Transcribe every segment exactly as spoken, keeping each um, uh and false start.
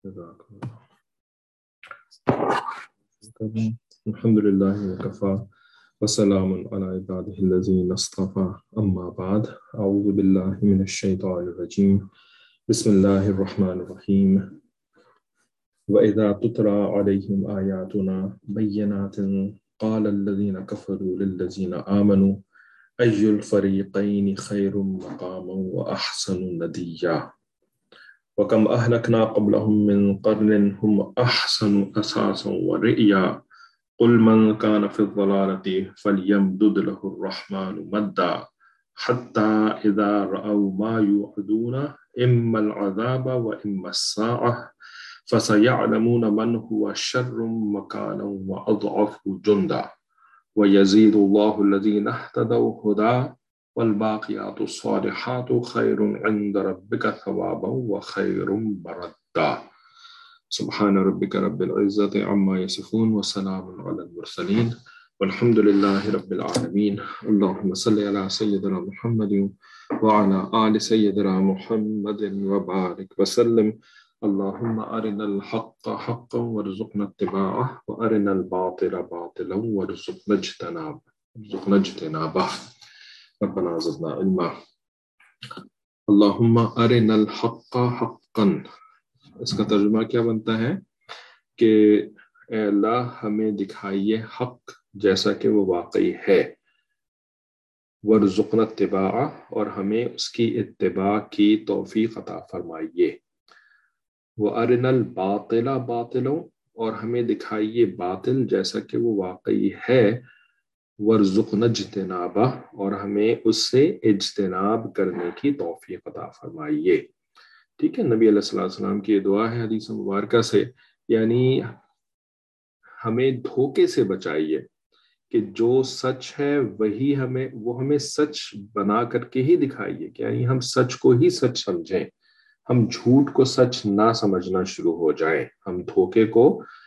الحمد لله وكفى وسلام على عباده الذين اصطفى أما بعد أعوذ بالله من الشيطان الرجيم بسم الله الرحمن الرحيم وإذا تتلى عليهم آياتنا بينات قال الذين كفروا للذين آمنوا أي الفريقين خير مقاما وأحسن نديا وكم أهلكنا قبلهم من قرن هم أحسن أساسا ورئيا قل من كان في الضلالة فليمدد له الرحمن مدا حتى إذا رأوا ما يوعدون إما العذاب وإما الساعة فسيعلمون من هو شر مكانا وأضعف جندا ويزيد الله الذين اهتدوا هدى والباقيات الصالحات خير عند ربك ثوابا وخير مردا سبحان ربك رب العزة عما يصفون وسلام على المرسلين والحمد لله رب العالمين اللهم صل على سيدنا محمد وعلى آل سيدنا محمد وبارك وسلم اللهم أرنا الحق حقا وارزقنا اتباعه وأرنا الباطل باطلا وارزقنا اجتنابه وارزقنا اجتنابه ربنا زدنا علما اللهم أرنا الحق حقا. اس کا ترجمہ کیا بنتا ہے کہ اے اللہ ہمیں دکھائیے حق جیسا کہ وہ واقعی ہے، وارزقنا اتباعہ اور ہمیں اس کی اتباع کی توفیق عطا فرمائیے، وارنا الباطل باطلا اور ہمیں دکھائیے باطل جیسا کہ وہ واقعی ہے، وارزقنا اجتنابہ اور ہمیں اس سے اجتناب کرنے کی توفیق عطا فرمائیے. ٹھیک ہے، نبی علیہ الصلوۃ والسلام کی یہ دعا ہے حدیث مبارکہ سے، یعنی ہمیں دھوکے سے بچائیے کہ جو سچ ہے وہی ہمیں وہ ہمیں سچ بنا کر کے ہی دکھائیے، کہ یعنی ہم سچ کو ہی سچ سمجھیں، ہم جھوٹ کو سچ نہ سمجھنا شروع ہو جائیں، ہم دھوکے کو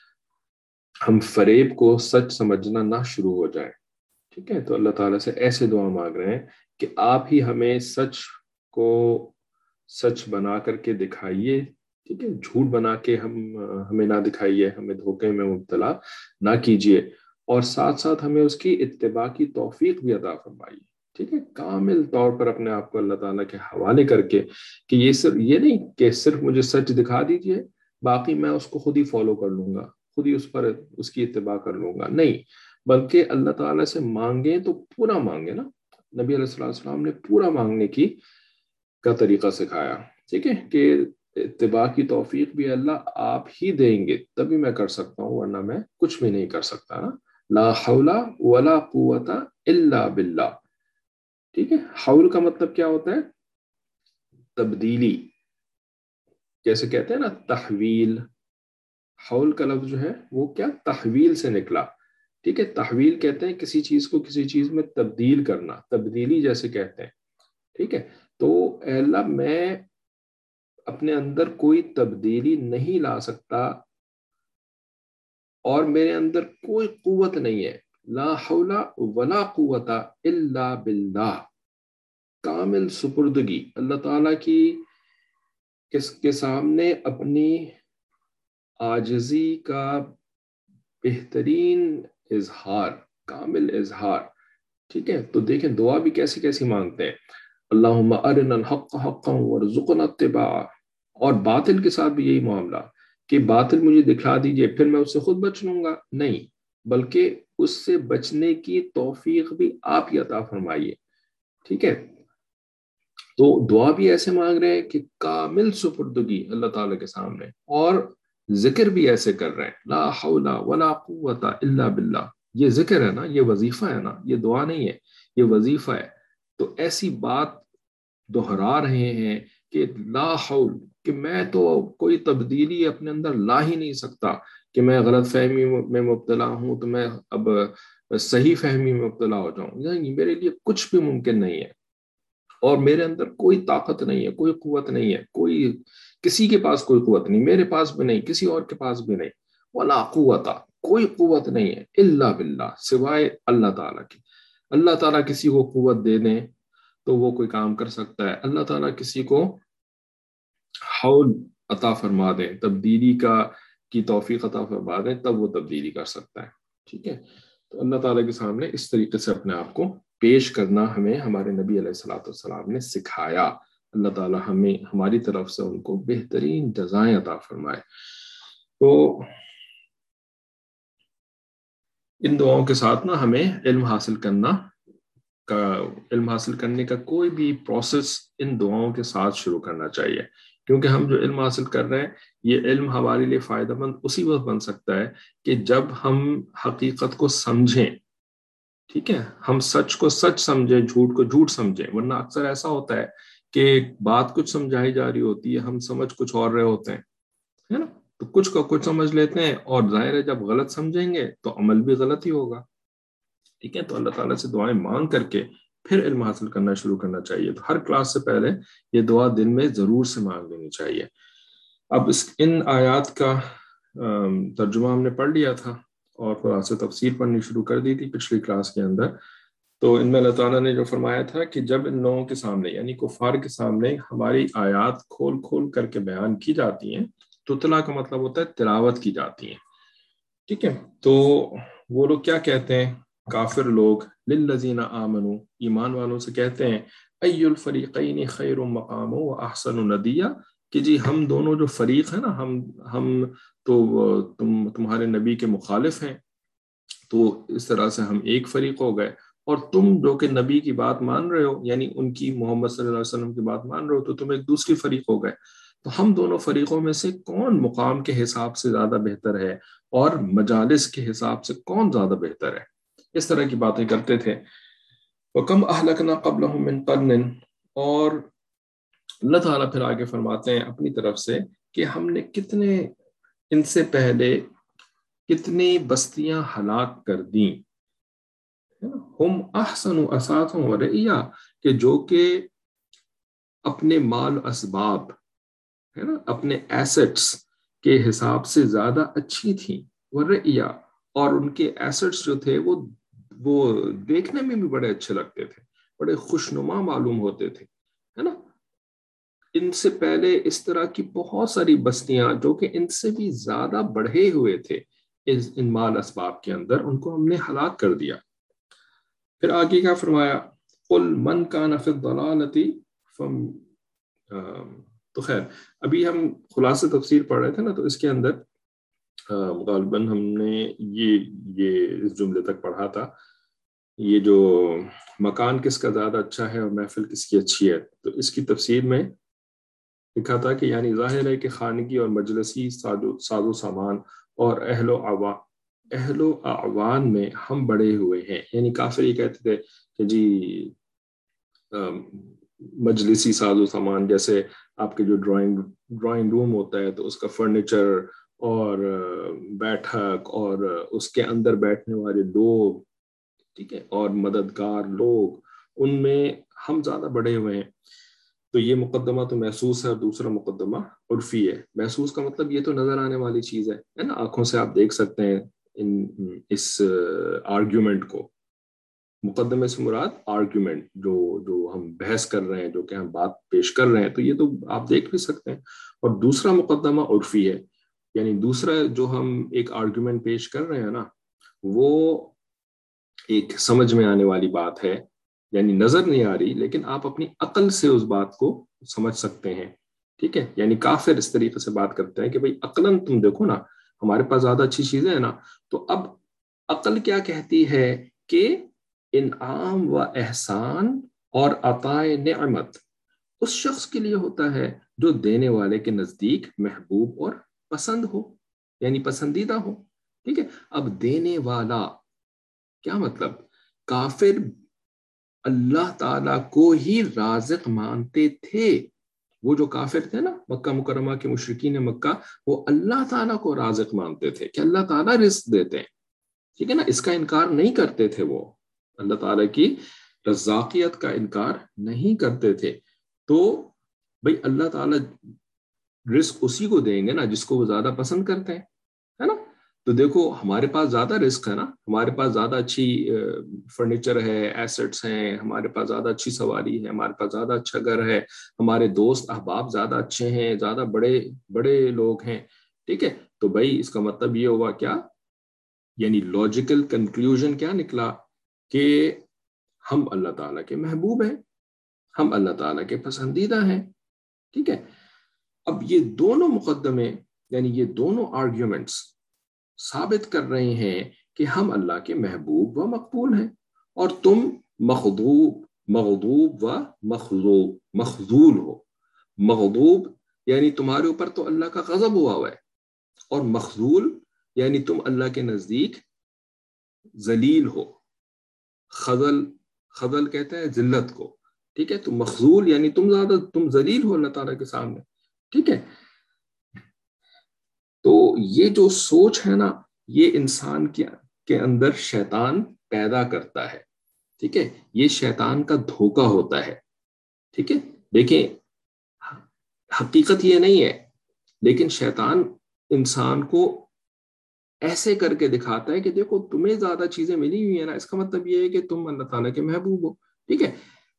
ہم فریب کو سچ سمجھنا نہ شروع ہو جائیں. ٹھیک ہے، تو اللہ تعالیٰ سے ایسے دعا مانگ رہے ہیں کہ آپ ہی ہمیں سچ کو سچ بنا کر کے دکھائیے. ٹھیک ہے، جھوٹ بنا کے ہم ہمیں نہ دکھائیے، ہمیں دھوکے میں مبتلا نہ کیجیے، اور ساتھ ساتھ ہمیں اس کی اتباع کی توفیق بھی عطا فرمائیے. ٹھیک ہے، کامل طور پر اپنے آپ کو اللہ تعالیٰ کے حوالے کر کے، کہ یہ صرف یہ نہیں کہ صرف مجھے سچ دکھا دیجیے باقی میں اس کو خود ہی فالو کر لوں گا، خود ہی اس پر اس کی اتباع کر لوں گا، نہیں، بلکہ اللہ تعالیٰ سے مانگیں تو پورا مانگیں نا. نبی علیہ الصلوۃ والسلام نے پورا مانگنے کی کا طریقہ سکھایا. ٹھیک ہے، کہ اتباع کی توفیق بھی اللہ آپ ہی دیں گے تبھی میں کر سکتا ہوں، ورنہ میں کچھ بھی نہیں کر سکتا نا. لا حول ولا قوت الا باللہ. ٹھیک ہے، حول کا مطلب کیا ہوتا ہے؟ تبدیلی، جیسے کہتے ہیں نا تحویل. حول کا لفظ جو ہے وہ کیا تحویل سے نکلا. ٹھیک ہے، تحویل کہتے ہیں کسی چیز کو کسی چیز میں تبدیل کرنا، تبدیلی جیسے کہتے ہیں. ٹھیک ہے، تو اے اللہ میں اپنے اندر کوئی تبدیلی نہیں لا سکتا اور میرے اندر کوئی قوت نہیں ہے. لا حول ولا قوت الا باللہ. کامل سپردگی اللہ تعالیٰ کی کس کے سامنے اپنی عاجزی کا بہترین اظہار، کامل اظہار. ٹھیک ہے، تو دیکھیں دعا بھی کیسی کیسی مانگتے ہیں. اللہم ارنا الحق حقا وارزقنا اتباعہ. اور باطل کے ساتھ بھی یہی معاملہ کہ باطل مجھے دکھا دیجئے پھر میں اس سے خود بچ لوں گا، نہیں، بلکہ اس سے بچنے کی توفیق بھی آپ ہی عطا فرمائیے. ٹھیک ہے، تو دعا بھی ایسے مانگ رہے ہیں کہ کامل سپردگی اللہ تعالیٰ کے سامنے، اور ذکر بھی ایسے کر رہے ہیں لا حول ولا قوت الا باللہ. یہ ذکر ہے نا، یہ وظیفہ ہے نا، یہ دعا نہیں ہے، یہ وظیفہ ہے. تو ایسی بات دہرا رہے ہیں کہ لا حول، کہ میں تو کوئی تبدیلی اپنے اندر لا ہی نہیں سکتا، کہ میں غلط فہمی میں مبتلا ہوں تو میں اب صحیح فہمی میں مبتلا ہو جاؤں. نہیں، میرے لیے کچھ بھی ممکن نہیں ہے، اور میرے اندر کوئی طاقت نہیں ہے، کوئی قوت نہیں ہے، کوئی کسی کے پاس کوئی قوت نہیں، میرے پاس بھی نہیں، کسی اور کے پاس بھی نہیں. ولا قوت، کوئی قوت نہیں ہے، الا باللہ، سوائے اللہ تعالیٰ کی. اللہ تعالیٰ کسی کو قوت دے دیں تو وہ کوئی کام کر سکتا ہے. اللہ تعالیٰ کسی کو حول عطا فرما دیں، تبدیلی کا کی توفیق عطا فرما دیں، تب وہ تبدیلی کر سکتا ہے. ٹھیک ہے، تو اللہ تعالیٰ کے سامنے اس طریقے سے اپنے آپ کو پیش کرنا ہمیں ہمارے نبی علیہ الصلوۃ والسلام نے سکھایا. اللہ تعالیٰ ہمیں ہماری طرف سے ان کو بہترین جزائیں عطا فرمائے. تو ان دعاؤں کے ساتھ نا ہمیں علم حاصل کرنا کا علم حاصل کرنے کا کوئی بھی پروسیس ان دعاؤں کے ساتھ شروع کرنا چاہیے، کیونکہ ہم جو علم حاصل کر رہے ہیں یہ علم ہمارے لیے فائدہ مند اسی وقت بن سکتا ہے کہ جب ہم حقیقت کو سمجھیں. ٹھیک ہے، ہم سچ کو سچ سمجھیں، جھوٹ کو جھوٹ سمجھیں. ورنہ اکثر ایسا ہوتا ہے کہ بات کچھ سمجھائی جا رہی ہوتی ہے، ہم سمجھ کچھ اور رہے ہوتے ہیں، ہے نا. تو کچھ کا کچھ سمجھ لیتے ہیں، اور ظاہر ہے جب غلط سمجھیں گے تو عمل بھی غلط ہی ہوگا. ٹھیک ہے، تو اللہ تعالیٰ سے دعائیں مانگ کر کے پھر علم حاصل کرنا شروع کرنا چاہیے. تو ہر کلاس سے پہلے یہ دعا دن میں ضرور سے مانگ لینی چاہیے. اب اس ان آیات کا ترجمہ ہم نے پڑھ لیا تھا اور خدا سے تفسیر پڑھنی شروع کر دی تھی پچھلی کلاس کے اندر. تو ان میں اللہ تعالیٰ نے جو فرمایا تھا کہ جب ان لوگوں کے سامنے یعنی کفار کے سامنے ہماری آیات کھول کھول کر کے بیان کی جاتی ہیں، تو تلا کا مطلب ہوتا ہے تلاوت کی جاتی ہیں. ٹھیک ہے، تو وہ لوگ کیا کہتے ہیں، کافر لوگ للذین آمنوا، ایمان والوں سے کہتے ہیں، ای الفریقین خیر مقام و احسن ندیہ، کہ جی ہم دونوں جو فریق ہیں نا، ہم ہم تو تم تمہارے نبی کے مخالف ہیں، تو اس طرح سے ہم ایک فریق ہو گئے، اور تم جو کہ نبی کی بات مان رہے ہو، یعنی ان کی محمد صلی اللہ علیہ وسلم کی بات مان رہے ہو، تو تم ایک دوسری فریق ہو گئے. تو ہم دونوں فریقوں میں سے کون مقام کے حساب سے زیادہ بہتر ہے اور مجالس کے حساب سے کون زیادہ بہتر ہے، اس طرح کی باتیں کرتے تھے. وَكَمْ أَهْلَكْنَا قَبْلَهُم مِّن قَرْنٍ، اور اللہ تعالیٰ پھر آگے فرماتے ہیں اپنی طرف سے کہ ہم نے کتنے ان سے پہلے کتنی بستیاں ہلاک کر دیں. ہم احسن اساسا و رعیا، کہ جو کہ اپنے مال اسباب ہے نا، اپنے ایسٹس کے حساب سے زیادہ اچھی تھیں، ورعیا، اور ان کے ایسٹس جو تھے وہ وہ دیکھنے میں بھی بڑے اچھے لگتے تھے، بڑے خوشنما معلوم ہوتے تھے، ہے نا. ان سے پہلے اس طرح کی بہت ساری بستیاں جو کہ ان سے بھی زیادہ بڑھے ہوئے تھے اس ان مال اسباب کے اندر، ان کو ہم نے ہلاک کر دیا. پھر آگے کیا فرمایا، قل من کان فی الضلالۃ فم تو خیر ابھی ہم خلاصہ تفسیر پڑھ رہے تھے نا، تو اس کے اندر غالباً ہم نے یہ یہ اس جملے تک پڑھا تھا، یہ جو مکان کس کا زیادہ اچھا ہے اور محفل کس کی اچھی ہے. تو اس کی تفسیر میں لکھا تھا کہ یعنی ظاہر ہے کہ خانگی اور مجلسی ساز و سامان اور اہل و عوام اہل و اعوان میں ہم بڑے ہوئے ہیں. یعنی کافر یہ کہتے تھے کہ جی مجلسی ساز و سامان، جیسے آپ کے جو ڈرائنگ ڈرائنگ روم ہوتا ہے تو اس کا فرنیچر اور بیٹھک اور اس کے اندر بیٹھنے والے لوگ، ٹھیک ہے، اور مددگار لوگ، ان میں ہم زیادہ بڑے ہوئے ہیں. تو یہ مقدمہ تو محسوس ہے، اور دوسرا مقدمہ عرفی ہے. محسوس کا مطلب یہ تو نظر آنے والی چیز ہے ہے نا، آنکھوں سے آپ دیکھ سکتے ہیں ان اس آرگیومنٹ کو. مقدمے سے مراد آرگیومنٹ، جو جو ہم بحث کر رہے ہیں، جو کہ ہم بات پیش کر رہے ہیں، تو یہ تو آپ دیکھ بھی سکتے ہیں. اور دوسرا مقدمہ عرفی ہے، یعنی دوسرا جو ہم ایک آرگیومنٹ پیش کر رہے ہیں نا، وہ ایک سمجھ میں آنے والی بات ہے، یعنی نظر نہیں آ رہی لیکن آپ اپنی عقل سے اس بات کو سمجھ سکتے ہیں. ٹھیک ہے، یعنی کافر اس طریقے سے بات کرتے ہیں کہ بھئی عقلاً تم دیکھو نا، ہمارے پاس زیادہ اچھی چیزیں ہیں نا. تو اب عقل کیا کہتی ہے کہ انعام و احسان اور عطاء نعمت اس شخص کے لیے ہوتا ہے جو دینے والے کے نزدیک محبوب اور پسند ہو، یعنی پسندیدہ ہو. ٹھیک ہے، اب دینے والا کیا مطلب، کافر اللہ تعالیٰ کو ہی رازق مانتے تھے. وہ جو کافر تھے نا مکہ مکرمہ کے مشرکین مکہ، وہ اللہ تعالیٰ کو رازق مانتے تھے کہ اللہ تعالیٰ رزق دیتے ہیں. ٹھیک ہے نا، اس کا انکار نہیں کرتے تھے، وہ اللہ تعالیٰ کی رزاقیت کا انکار نہیں کرتے تھے. تو بھئی اللہ تعالیٰ رزق اسی کو دیں گے نا جس کو وہ زیادہ پسند کرتے ہیں، ہے نا. تو دیکھو ہمارے پاس زیادہ رزق ہے نا، ہمارے پاس زیادہ اچھی فرنیچر ہے، ایسٹس ہیں، ہمارے پاس زیادہ اچھی سواری ہے، ہمارے پاس زیادہ اچھا گھر ہے، ہمارے دوست احباب زیادہ اچھے ہیں، زیادہ بڑے بڑے لوگ ہیں، ٹھیک ہے؟ تو بھائی اس کا مطلب یہ ہوا کیا، یعنی لاجیکل کنکلوژن کیا نکلا کہ ہم اللہ تعالیٰ کے محبوب ہیں، ہم اللہ تعالیٰ کے پسندیدہ ہیں، ٹھیک ہے؟ اب یہ دونوں مقدمے یعنی یہ دونوں آرگیومنٹس ثابت کر رہے ہیں کہ ہم اللہ کے محبوب و مقبول ہیں، اور تم مغضوب مغضوب و مخذوب مخذول ہو۔ مغضوب یعنی تمہارے اوپر تو اللہ کا غضب ہوا ہوا ہے، اور مخذول یعنی تم اللہ کے نزدیک ذلیل ہو۔ خذل خذل کہتے ہیں ذلت کو، ٹھیک ہے؟ تو مخذول یعنی تم زیادہ تم ذلیل ہو اللہ تعالیٰ کے سامنے، ٹھیک ہے؟ تو یہ جو سوچ ہے نا، یہ انسان کے اندر شیطان پیدا کرتا ہے، ٹھیک ہے؟ یہ شیطان کا دھوکہ ہوتا ہے، ٹھیک ہے؟ دیکھیں حقیقت یہ نہیں ہے، لیکن شیطان انسان کو ایسے کر کے دکھاتا ہے کہ دیکھو تمہیں زیادہ چیزیں ملی ہوئی ہیں نا، اس کا مطلب یہ ہے کہ تم اللہ تعالیٰ کے محبوب ہو، ٹھیک ہے؟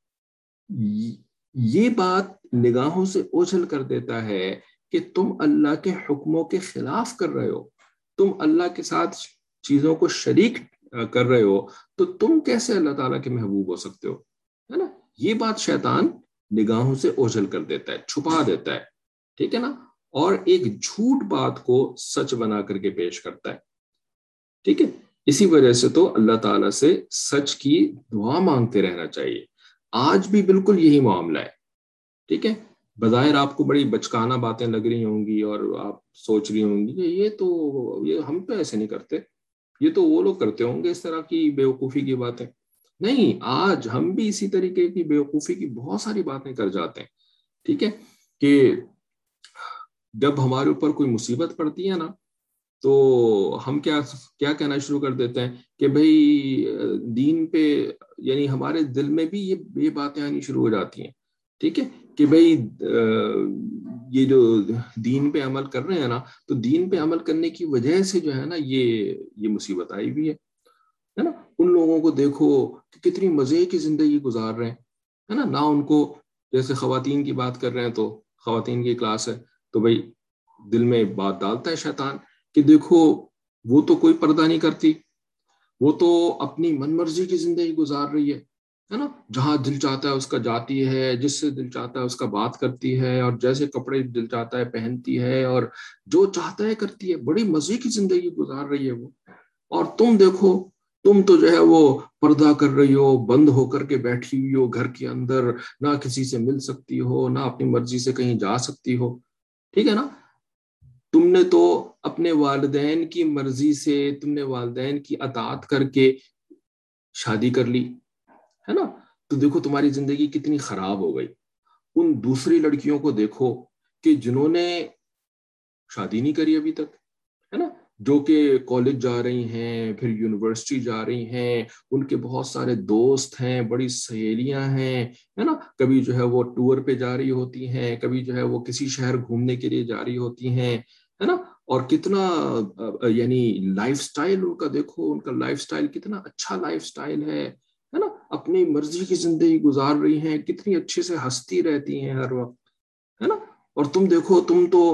یہ بات نگاہوں سے اوجھل کر دیتا ہے کہ تم اللہ کے حکموں کے خلاف کر رہے ہو، تم اللہ کے ساتھ چیزوں کو شریک کر رہے ہو، تو تم کیسے اللہ تعالیٰ کے محبوب ہو سکتے ہو، ہے نا؟ یہ بات شیطان نگاہوں سے اوجھل کر دیتا ہے، چھپا دیتا ہے، ٹھیک ہے نا؟ اور ایک جھوٹ بات کو سچ بنا کر کے پیش کرتا ہے، ٹھیک ہے؟ اسی وجہ سے تو اللہ تعالیٰ سے سچ کی دعا مانگتے رہنا چاہیے۔ آج بھی بالکل یہی معاملہ ہے، ٹھیک ہے؟ بظاہر آپ کو بڑی بچکانہ باتیں لگ رہی ہوں گی اور آپ سوچ رہی ہوں گی کہ یہ تو یہ ہم تو ایسے نہیں کرتے، یہ تو وہ لوگ کرتے ہوں گے اس طرح کی بیوقوفی کی باتیں۔ نہیں، آج ہم بھی اسی طریقے کی بیوقوفی کی بہت ساری باتیں کر جاتے ہیں، ٹھیک ہے؟ کہ جب ہمارے اوپر کوئی مصیبت پڑتی ہے نا، تو ہم کیا کیا کہنا شروع کر دیتے ہیں کہ بھئی دین پہ، یعنی ہمارے دل میں بھی یہ یہ باتیں آنی شروع ہو جاتی ہیں، ٹھیک ہے؟ کہ بھئی یہ جو دین پہ عمل کر رہے ہیں نا، تو دین پہ عمل کرنے کی وجہ سے جو ہے نا یہ یہ مصیبت آئی ہوئی ہے نا؟ ان لوگوں کو دیکھو کہ کتنی مزے کی زندگی گزار رہے ہیں، ہے نا؟ نہ ان کو، جیسے خواتین کی بات کر رہے ہیں تو خواتین کی کلاس ہے، تو بھئی دل میں بات ڈالتا ہے شیطان کہ دیکھو وہ تو کوئی پردہ نہیں کرتی، وہ تو اپنی من مرضی کی زندگی گزار رہی ہے ہے نا؟ جہاں دل چاہتا ہے اس کا جاتی ہے، جس سے دل چاہتا ہے اس کا بات کرتی ہے، اور جیسے کپڑے دل چاہتا ہے پہنتی ہے، اور جو چاہتا ہے کرتی ہے، بڑی مزے کی زندگی گزار رہی ہے وہ۔ اور تم دیکھو، تم تو جو ہے وہ پردہ کر رہی ہو، بند ہو کر کے بیٹھی ہوئی ہو گھر کے اندر، نہ کسی سے مل سکتی ہو، نہ اپنی مرضی سے کہیں جا سکتی ہو، ٹھیک ہے نا؟ تم نے تو اپنے والدین کی مرضی سے، تم نے والدین کی اطاعت کر کے شادی کر لی، ہے نا؟ تو دیکھو تمہاری زندگی کتنی خراب ہو گئی۔ ان دوسری لڑکیوں کو دیکھو کہ جنہوں نے شادی نہیں کری ابھی تک، ہے نا؟ جو کہ کالج جا رہی ہیں، پھر یونیورسٹی جا رہی ہیں، ان کے بہت سارے دوست ہیں، بڑی سہیلیاں ہیں، ہے نا؟ کبھی جو ہے وہ ٹور پہ جا رہی ہوتی ہیں، کبھی جو ہے وہ کسی شہر گھومنے کے لیے جا رہی ہوتی ہیں، ہے نا؟ اور کتنا یعنی لائف سٹائل ان کا دیکھو، ان کا لائف سٹائل کتنا اچھا لائف سٹائل ہے ہے نا؟ اپنی مرضی کی زندگی گزار رہی ہیں، کتنی اچھے سے ہنستی رہتی ہیں ہر وقت، ہے نا؟ اور تم دیکھو، تم تو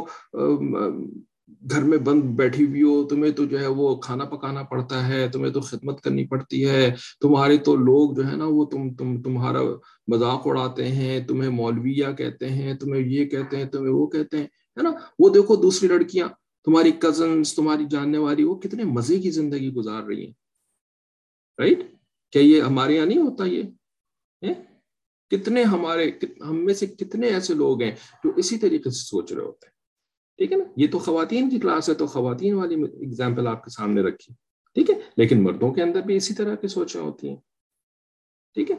گھر میں بند بیٹھی ہوئی ہو، تمہیں تو جو ہے وہ کھانا پکانا پڑتا ہے، تمہیں تو خدمت کرنی پڑتی ہے، تمہارے تو لوگ جو ہے نا وہ تم تم تمہارا مذاق اڑاتے ہیں، تمہیں مولویہ کہتے ہیں، تمہیں یہ کہتے ہیں، تمہیں وہ کہتے ہیں، ہے نا؟ وہ دیکھو دوسری لڑکیاں، تمہاری کزنس، تمہاری جاننے والی، وہ کتنے مزے کی زندگی گزار رہی ہیں، رائٹ؟ کیا یہ ہمارے یہاں نہیں ہوتا؟ یہ کتنے ہمارے ہم میں سے کتنے ایسے لوگ ہیں جو اسی طریقے سے سوچ رہے ہوتے ہیں، ٹھیک ہے نا؟ یہ تو خواتین کی کلاس ہے، تو خواتین والی اگزامپل آپ کے سامنے رکھی، ٹھیک ہے؟ لیکن مردوں کے اندر بھی اسی طرح کی سوچیں ہوتی ہیں، ٹھیک ہے؟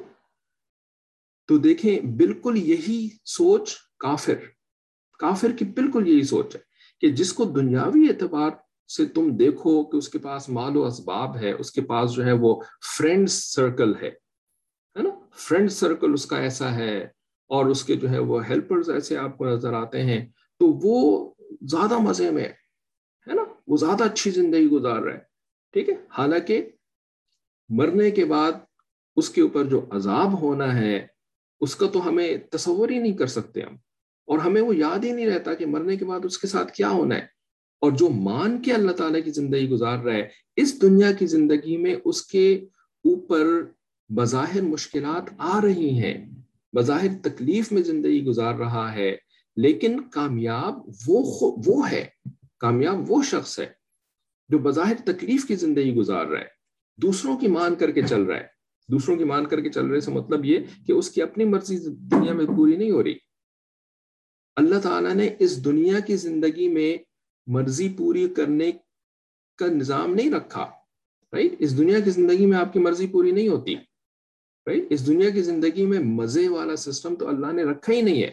تو دیکھیں بالکل یہی سوچ کافر کافر کی بالکل یہی سوچ ہے کہ جس کو دنیاوی اعتبار سے تم دیکھو کہ اس کے پاس مال و اسباب ہے، اس کے پاس جو ہے وہ فرینڈ سرکل ہے ہے نا؟ فرینڈ سرکل اس کا ایسا ہے، اور اس کے جو ہے وہ ہیلپرز ایسے آپ کو نظر آتے ہیں، تو وہ زیادہ مزے میں ہے نا, وہ زیادہ اچھی زندگی گزار رہا ہے, ٹھیک ہے, حالانکہ مرنے کے بعد اس کے اوپر جو عذاب ہونا ہے اس کا تو ہمیں تصور ہی نہیں کر سکتے ہم, اور ہمیں وہ یاد ہی نہیں رہتا کہ مرنے کے بعد اس کے ساتھ کیا ہونا ہے. اور جو مان کے اللہ تعالیٰ کی زندگی گزار رہا ہے, اس دنیا کی زندگی میں اس کے اوپر بظاہر مشکلات آ رہی ہیں, بظاہر تکلیف میں زندگی گزار رہا ہے, لیکن کامیاب وہ وہ ہے, کامیاب وہ شخص ہے جو بظاہر تکلیف کی زندگی گزار رہا ہے, دوسروں کی مان کر کے چل رہا ہے. دوسروں کی مان کر کے چل رہے سے مطلب یہ کہ اس کی اپنی مرضی دنیا میں پوری نہیں ہو رہی. اللہ تعالیٰ نے اس دنیا کی زندگی میں مرضی پوری کرنے کا نظام نہیں رکھا, رائٹ. اس دنیا کی زندگی میں آپ کی مرضی پوری نہیں ہوتی, رائٹ. اس دنیا کی زندگی میں مزے والا سسٹم تو اللہ نے رکھا ہی نہیں ہے,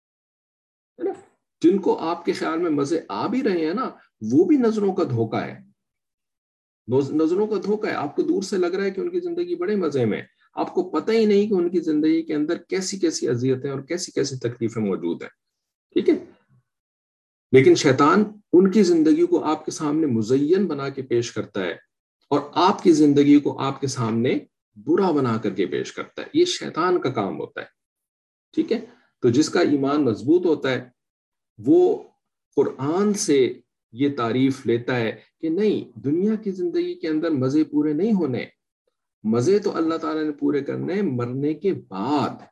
نا. جن کو آپ کے خیال میں مزے آ بھی رہے ہیں نا, وہ بھی نظروں کا دھوکہ ہے, نظروں کا دھوکہ ہے. آپ کو دور سے لگ رہا ہے کہ ان کی زندگی بڑے مزے میں, آپ کو پتہ ہی نہیں کہ ان کی زندگی کے اندر کیسی کیسی اذیتیں اور کیسی کیسی تکلیفیں موجود ہیں, ٹھیک ہے. لیکن شیطان ان کی زندگی کو آپ کے سامنے مزین بنا کے پیش کرتا ہے, اور آپ کی زندگی کو آپ کے سامنے برا بنا کر کے پیش کرتا ہے. یہ شیطان کا کام ہوتا ہے, ٹھیک ہے. تو جس کا ایمان مضبوط ہوتا ہے وہ قرآن سے یہ تعریف لیتا ہے کہ نہیں, دنیا کی زندگی کے اندر مزے پورے نہیں ہونے, مزے تو اللہ تعالیٰ نے پورے کرنے مرنے کے بعد.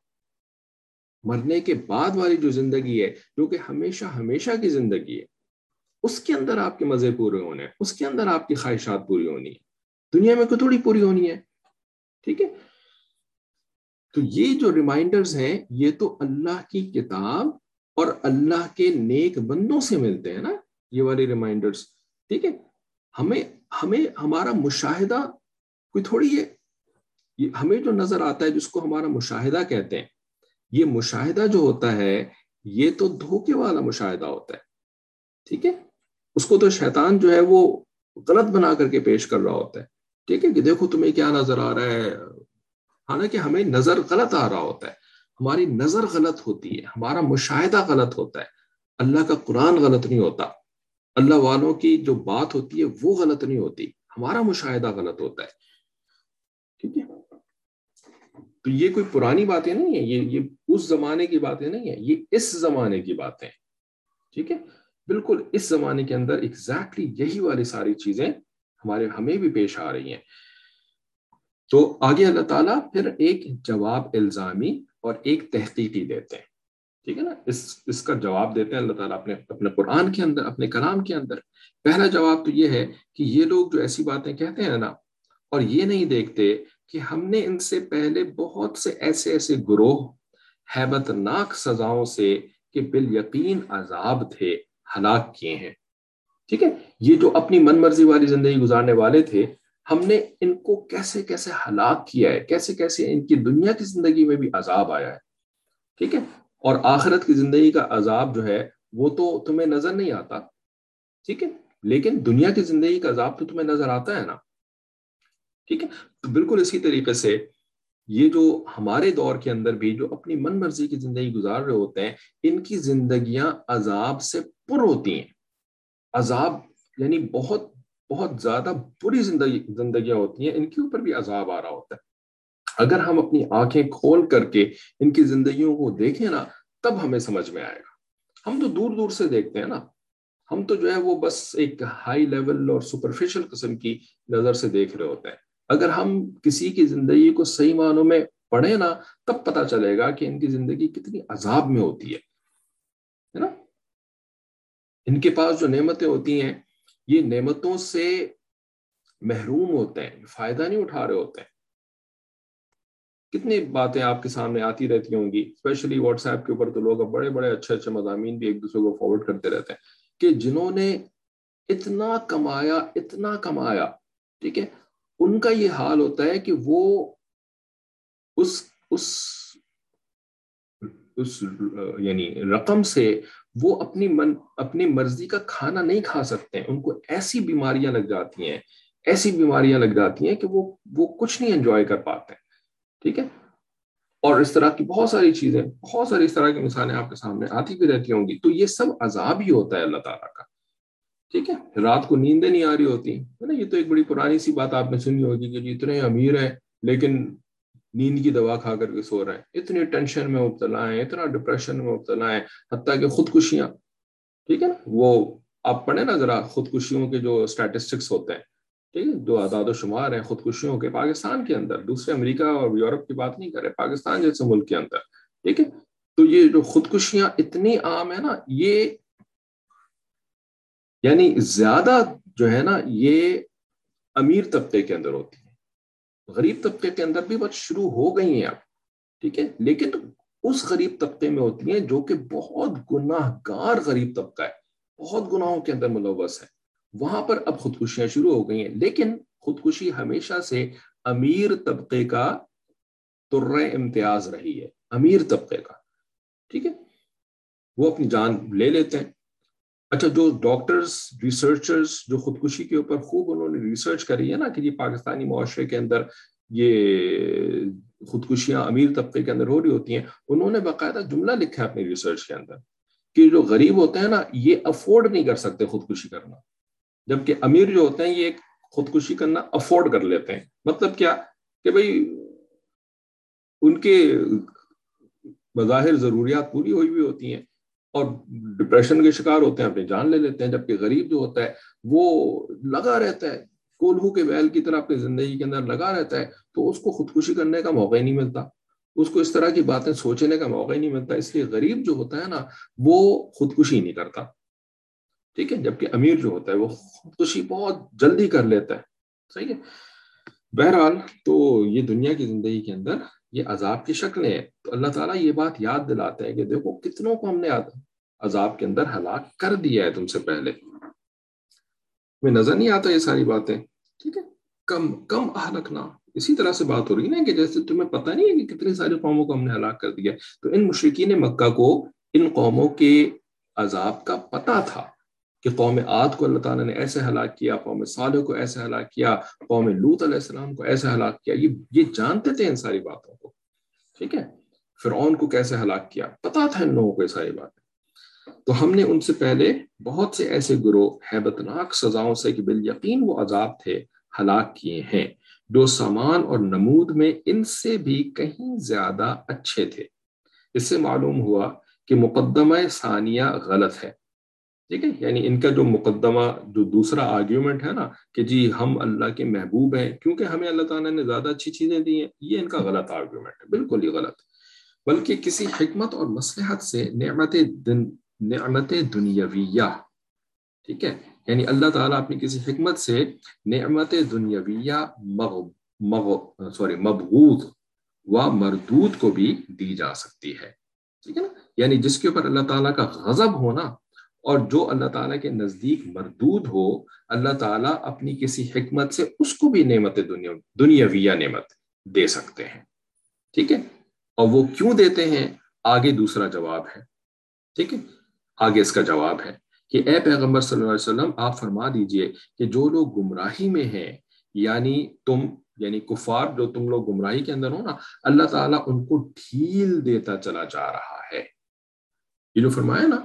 مرنے کے بعد والی جو زندگی ہے, جو کہ ہمیشہ ہمیشہ کی زندگی ہے, اس کے اندر آپ کے مزے پورے ہونے ہیں, اس کے اندر آپ کی خواہشات پوری ہونی ہے. دنیا میں کوئی تھوڑی پوری ہونی ہے, ٹھیک ہے. تو یہ جو ریمائنڈرز ہیں یہ تو اللہ کی کتاب اور اللہ کے نیک بندوں سے ملتے ہیں نا, یہ والے ریمائنڈرز, ٹھیک ہے. ہمیں ہمیں ہمارا مشاہدہ کوئی تھوڑی ہے, یہ ہمیں جو نظر آتا ہے جس کو ہمارا مشاہدہ کہتے ہیں, یہ مشاہدہ جو ہوتا ہے یہ تو دھوکے والا مشاہدہ ہوتا ہے, ٹھیک ہے. اس کو تو شیطان جو ہے وہ غلط بنا کر کے پیش کر رہا ہوتا ہے, ٹھیک ہے, کہ دیکھو تمہیں کیا نظر آ رہا ہے, حالانکہ ہمیں نظر غلط آ رہا ہوتا ہے, ہماری نظر غلط ہوتی ہے, ہمارا مشاہدہ غلط ہوتا ہے. اللہ کا قرآن غلط نہیں ہوتا, اللہ والوں کی جو بات ہوتی ہے وہ غلط نہیں ہوتی, ہمارا مشاہدہ غلط ہوتا ہے, ٹھیک ہے. تو یہ کوئی پرانی باتیں نہیں ہیں, یہ یہ اس زمانے کی باتیں نہیں ہیں, یہ اس زمانے کی باتیں, ٹھیک ہے. بالکل اس زمانے کے اندر ایگزیکٹلی یہی والی ساری چیزیں ہمارے ہمیں بھی پیش آ رہی ہیں. تو آگے اللہ تعالیٰ پھر ایک جواب الزامی اور ایک تحقیقی دیتے ہیں, ٹھیک ہے نا. اس اس کا جواب دیتے ہیں اللہ تعالیٰ اپنے اپنے قرآن کے اندر, اپنے کلام کے اندر. پہلا جواب تو یہ ہے کہ یہ لوگ جو ایسی باتیں کہتے ہیں نا, اور یہ نہیں دیکھتے کہ ہم نے ان سے پہلے بہت سے ایسے ایسے گروہ ہیبت ناک سزاؤں سے کہ بالیقین عذاب تھے ہلاک کیے ہیں, ٹھیک ہے. یہ جو اپنی من مرضی والی زندگی گزارنے والے تھے, ہم نے ان کو کیسے کیسے ہلاک کیا ہے, کیسے کیسے ان کی دنیا کی زندگی میں بھی عذاب آیا ہے, ٹھیک ہے. اور آخرت کی زندگی کا عذاب جو ہے وہ تو تمہیں نظر نہیں آتا, ٹھیک ہے, لیکن دنیا کی زندگی کا عذاب تو تمہیں نظر آتا ہے نا, ٹھیک ہے. تو بالکل اسی طریقے سے یہ جو ہمارے دور کے اندر بھی جو اپنی من مرضی کی زندگی گزار رہے ہوتے ہیں, ان کی زندگیاں عذاب سے پر ہوتی ہیں. عذاب یعنی بہت بہت زیادہ بری زندگی زندگیاں ہوتی ہیں, ان کے اوپر بھی عذاب آ رہا ہوتا ہے. اگر ہم اپنی آنکھیں کھول کر کے ان کی زندگیوں کو دیکھیں نا, تب ہمیں سمجھ میں آئے گا. ہم تو دور دور سے دیکھتے ہیں نا, ہم تو جو ہے وہ بس ایک ہائی لیول اور سپرفیشل قسم کی نظر سے دیکھ رہے ہوتے ہیں. اگر ہم کسی کی زندگی کو صحیح معنوں میں پڑھیں نا, تب پتہ چلے گا کہ ان کی زندگی کتنی عذاب میں ہوتی ہے نا. ان کے پاس جو نعمتیں ہوتی ہیں یہ نعمتوں سے محروم ہوتے ہیں, فائدہ نہیں اٹھا رہے ہوتے ہیں. کتنی باتیں آپ کے سامنے آتی رہتی ہوں گی, اسپیشلی واٹس ایپ کے اوپر تو لوگ اب بڑے بڑے اچھے اچھے مضامین بھی ایک دوسرے کو فارورڈ کرتے رہتے ہیں کہ جنہوں نے اتنا کمایا اتنا کمایا, ٹھیک ہے, ان کا یہ حال ہوتا ہے کہ وہ اس اس اس یعنی رقم سے وہ اپنی من اپنی مرضی کا کھانا نہیں کھا سکتے ہیں. ان کو ایسی بیماریاں لگ جاتی ہیں ایسی بیماریاں لگ جاتی ہیں کہ وہ وہ کچھ نہیں انجوائے کر پاتے ہیں, ٹھیک ہے. اور اس طرح کی بہت ساری چیزیں, بہت ساری اس طرح کی مثالیں آپ کے سامنے آتی بھی رہتی ہوں گی. تو یہ سب عذاب ہی ہوتا ہے اللہ تعالیٰ کا, ٹھیک ہے، رات کو نیندیں نہیں آ رہی ہوتی ہے نا. یہ تو ایک بڑی پرانی سی بات آپ نے سنی ہوگی کہ جی اتنے امیر ہیں لیکن نیند کی دوا کھا کر کے سو رہے ہیں، اتنی ٹینشن میں مبتلا ہیں، اتنا ڈپریشن میں مبتلا ہیں، حتیٰ کہ خودکشیاں. ٹھیک ہے نا، وہ آپ پڑھیں نا ذرا خودکشیوں کے جو اسٹیٹسٹکس ہوتے ہیں، ٹھیک ہے، جو اعداد و شمار ہیں خودکشیوں کے پاکستان کے اندر، دوسرے امریکہ اور یورپ کی بات نہیں کر رہے، پاکستان جیسے ملک کے اندر. ٹھیک ہے، تو یہ جو خودکشیاں اتنی عام ہے نا، یہ یعنی زیادہ جو ہے نا یہ امیر طبقے کے اندر ہوتی ہے. غریب طبقے کے اندر بھی بہت شروع ہو گئی ہیں اب. ٹھیک ہے، لیکن اس غریب طبقے میں ہوتی ہیں جو کہ بہت گناہ گار غریب طبقہ ہے، بہت گناہوں کے اندر ملوث ہے. وہاں پر اب خودکشیاں شروع ہو گئی ہیں، لیکن خودکشی ہمیشہ سے امیر طبقے کا ترہ امتیاز رہی ہے، امیر طبقے کا. ٹھیک ہے، وہ اپنی جان لے لیتے ہیں. اچھا، جو ڈاکٹرز ریسرچرز جو خودکشی کے اوپر خوب انہوں نے ریسرچ کری ہے نا کہ یہ پاکستانی معاشرے کے اندر یہ خودکشیاں امیر طبقے کے اندر ہو رہی ہوتی ہیں، انہوں نے باقاعدہ جملہ لکھا ہے اپنی ریسرچ کے اندر کہ جو غریب ہوتے ہیں نا یہ افورڈ نہیں کر سکتے خودکشی کرنا، جبکہ امیر جو ہوتے ہیں یہ خودکشی کرنا افورڈ کر لیتے ہیں. مطلب کیا کہ بھئی ان کے بظاہر ضروریات پوری ہوئی ہوئی ہوتی ہیں اور ڈپریشن کے شکار ہوتے ہیں، اپنی جان لے لیتے ہیں. جبکہ غریب جو ہوتا ہے وہ لگا رہتا ہے کولہو کے بیل کی طرح اپنی زندگی کے اندر لگا رہتا ہے، تو اس کو خودکشی کرنے کا موقع ہی نہیں ملتا، اس کو اس طرح کی باتیں سوچنے کا موقع ہی نہیں ملتا. اس لیے غریب جو ہوتا ہے نا وہ خودکشی نہیں کرتا. ٹھیک ہے، جبکہ امیر جو ہوتا ہے وہ خودکشی بہت جلدی کر لیتا ہے. صحیح ہے. بہرحال تو یہ دنیا کی زندگی کے اندر یہ عذاب کی شکلیں ہیں. تو اللہ تعالیٰ یہ بات یاد دلاتے ہیں کہ دیکھو کتنوں کو ہم نے عذاب کے اندر ہلاک کر دیا ہے تم سے پہلے. میں نظر نہیں آتا یہ ساری باتیں. ٹھیک ہے، کم کم اہلکنا، اسی طرح سے بات ہو رہی ہے نا کہ جیسے تمہیں پتہ نہیں ہے کہ کتنی ساری قوموں کو ہم نے ہلاک کر دیا. تو ان مشرکین مکہ کو ان قوموں کے عذاب کا پتہ تھا کہ قوم عاد کو اللہ تعالیٰ نے ایسے ہلاک کیا، قوم صالح کو ایسے ہلاک کیا، قوم لوط علیہ السلام کو ایسے ہلاک کیا. یہ یہ جانتے تھے ان ساری باتوں کو. ٹھیک ہے، فرعون کو کیسے ہلاک کیا پتا تھا ان لوگوں کو یہ ساری باتیں. تو ہم نے ان سے پہلے بہت سے ایسے گروہ ہیبتناک سزاؤں سے کہ بالیقین وہ عذاب تھے ہلاک کیے ہیں، جو سامان اور نمود میں ان سے بھی کہیں زیادہ اچھے تھے. اس سے معلوم ہوا کہ مقدمہ ثانیہ غلط ہے. ٹھیک ہے، یعنی ان کا جو مقدمہ جو دوسرا آرگیومنٹ ہے نا کہ جی ہم اللہ کے محبوب ہیں کیونکہ ہمیں اللہ تعالیٰ نے زیادہ اچھی چیزیں دی ہیں، یہ ان کا غلط آرگیومنٹ ہے، بالکل ہی غلط. بلکہ کسی حکمت اور مصلحت سے نعمت دن نعمت دنیاویہ، ٹھیک ہے، یعنی اللہ تعالیٰ اپنی کسی حکمت سے نعمت دنیاویہ مغ مغ سوری مبغوض و مردود کو بھی دی جا سکتی ہے. ٹھیک ہے نا، یعنی جس کے اوپر اللہ تعالیٰ کا غضب ہونا اور جو اللہ تعالیٰ کے نزدیک مردود ہو، اللہ تعالیٰ اپنی کسی حکمت سے اس کو بھی نعمت دنیا دنیاویہ نعمت دے سکتے ہیں. ٹھیک ہے، اور وہ کیوں دیتے ہیں آگے دوسرا جواب ہے. ٹھیک ہے، آگے اس کا جواب ہے کہ اے پیغمبر صلی اللہ علیہ وسلم آپ فرما دیجئے کہ جو لوگ گمراہی میں ہیں، یعنی تم یعنی کفار جو تم لوگ گمراہی کے اندر ہو نا، اللہ تعالیٰ ان کو ڈھیل دیتا چلا جا رہا ہے. یہ جو فرمایا نا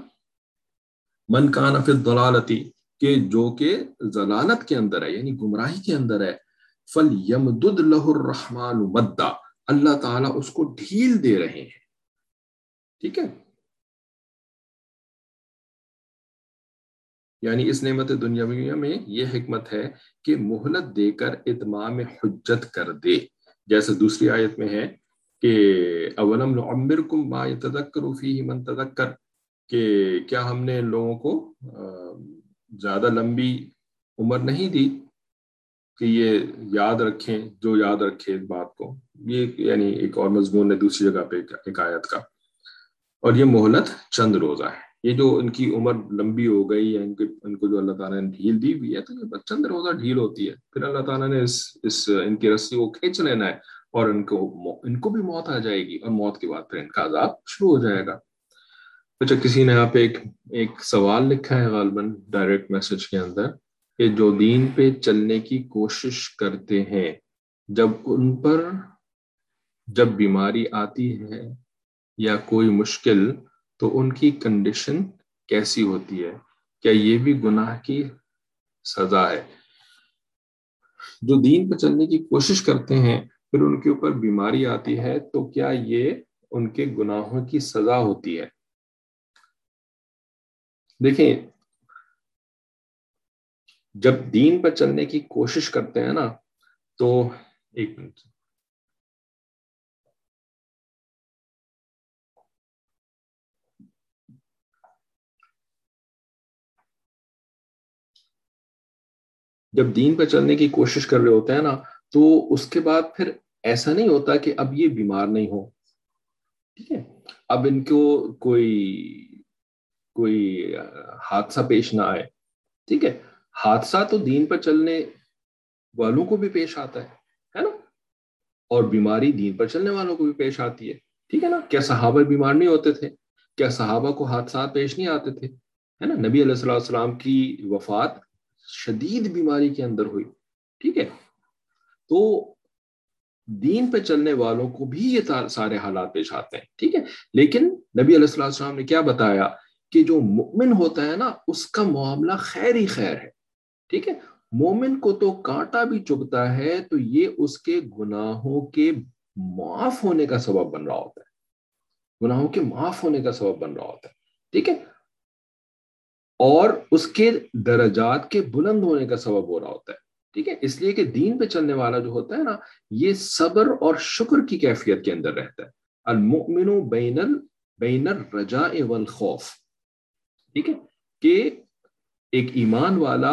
من کان فی الضلالتی، کہ جو کہ ضلالت کے اندر ہے یعنی گمراہی کے اندر ہے، فلیمدد لہ الرحمن مدا، اللہ تعالیٰ اس کو ڈھیل دے رہے ہیں. ٹھیک ہے، یعنی اس نعمت دنیاویہ میں یہ حکمت ہے کہ مہلت دے کر اتمام حجت کر دے. جیسے دوسری آیت میں ہے کہ اولم نعمرکم ما یتذکر فیہ من تذکر، کہ کیا ہم نے لوگوں کو زیادہ لمبی عمر نہیں دی کہ یہ یاد رکھیں جو یاد رکھے اس بات کو. یہ یعنی ایک اور مضمون ہے دوسری جگہ پہ ایک آیت کا. اور یہ مہلت چند روزہ ہے. یہ جو ان کی عمر لمبی ہو گئی ہے، ان کے ان کو جو اللہ تعالیٰ نے ڈھیل دی ہوئی ہے، تو یہ چند روزہ ڈھیل ہوتی ہے، پھر اللہ تعالیٰ نے اس اس ان کی رسی کو کھینچ لینا ہے اور ان کو ان کو بھی موت آ جائے گی، اور موت کے بعد پھر ان کا عذاب شروع ہو جائے گا. اچھا، کسی نے یہاں پہ ایک ایک سوال لکھا ہے غالباً ڈائریکٹ میسج کے اندر کہ جو دین پہ چلنے کی کوشش کرتے ہیں جب ان پر جب بیماری آتی ہے یا کوئی مشکل تو ان کی کنڈیشن کیسی ہوتی ہے؟ کیا یہ بھی گناہ کی سزا ہے؟ جو دین پہ چلنے کی کوشش کرتے ہیں پھر ان کے اوپر بیماری آتی ہے تو کیا یہ ان کے گناہوں کی سزا ہوتی ہے؟ دیکھیں، جب دین پر چلنے کی کوشش کرتے ہیں نا تو ایک منٹ جب دین پر چلنے کی کوشش کر رہے ہوتے ہیں نا تو اس کے بعد پھر ایسا نہیں ہوتا کہ اب یہ بیمار نہیں ہو، ٹھیک ہے، اب ان کو کوئی کوئی حادثہ پیش نہ آئے، ٹھیک ہے، حادثہ تو دین پر چلنے والوں کو بھی پیش آتا ہے ہے نا، اور بیماری دین پر چلنے والوں کو بھی پیش آتی ہے، ٹھیک ہے نا۔ کیا صحابہ بیمار نہیں ہوتے تھے؟ کیا صحابہ کو حادثات پیش نہیں آتے تھے؟ ہے نا، نبی علیہ الصلوۃ والسلام کی وفات شدید بیماری کے اندر ہوئی، ٹھیک ہے، تو دین پہ چلنے والوں کو بھی یہ سارے حالات پیش آتے ہیں، ٹھیک ہے، لیکن نبی علیہ الصلوۃ والسلام نے کیا بتایا کہ جو مؤمن ہوتا ہے نا اس کا معاملہ خیر ہی خیر ہے، ٹھیک ہے، مومن کو تو کانٹا بھی چبھتا ہے تو یہ اس کے گناہوں کے معاف ہونے کا سبب بن رہا ہوتا ہے، گناہوں کے معاف ہونے کا سبب بن رہا ہوتا ہے، ٹھیک ہے، اور اس کے درجات کے بلند ہونے کا سبب ہو رہا ہوتا ہے، ٹھیک ہے، اس لیے کہ دین پہ چلنے والا جو ہوتا ہے نا یہ صبر اور شکر کی کیفیت کے اندر رہتا ہے۔ المؤمن بین ال بین الرجاء والخوف، ٹھیک ہے، کہ ایک ایمان والا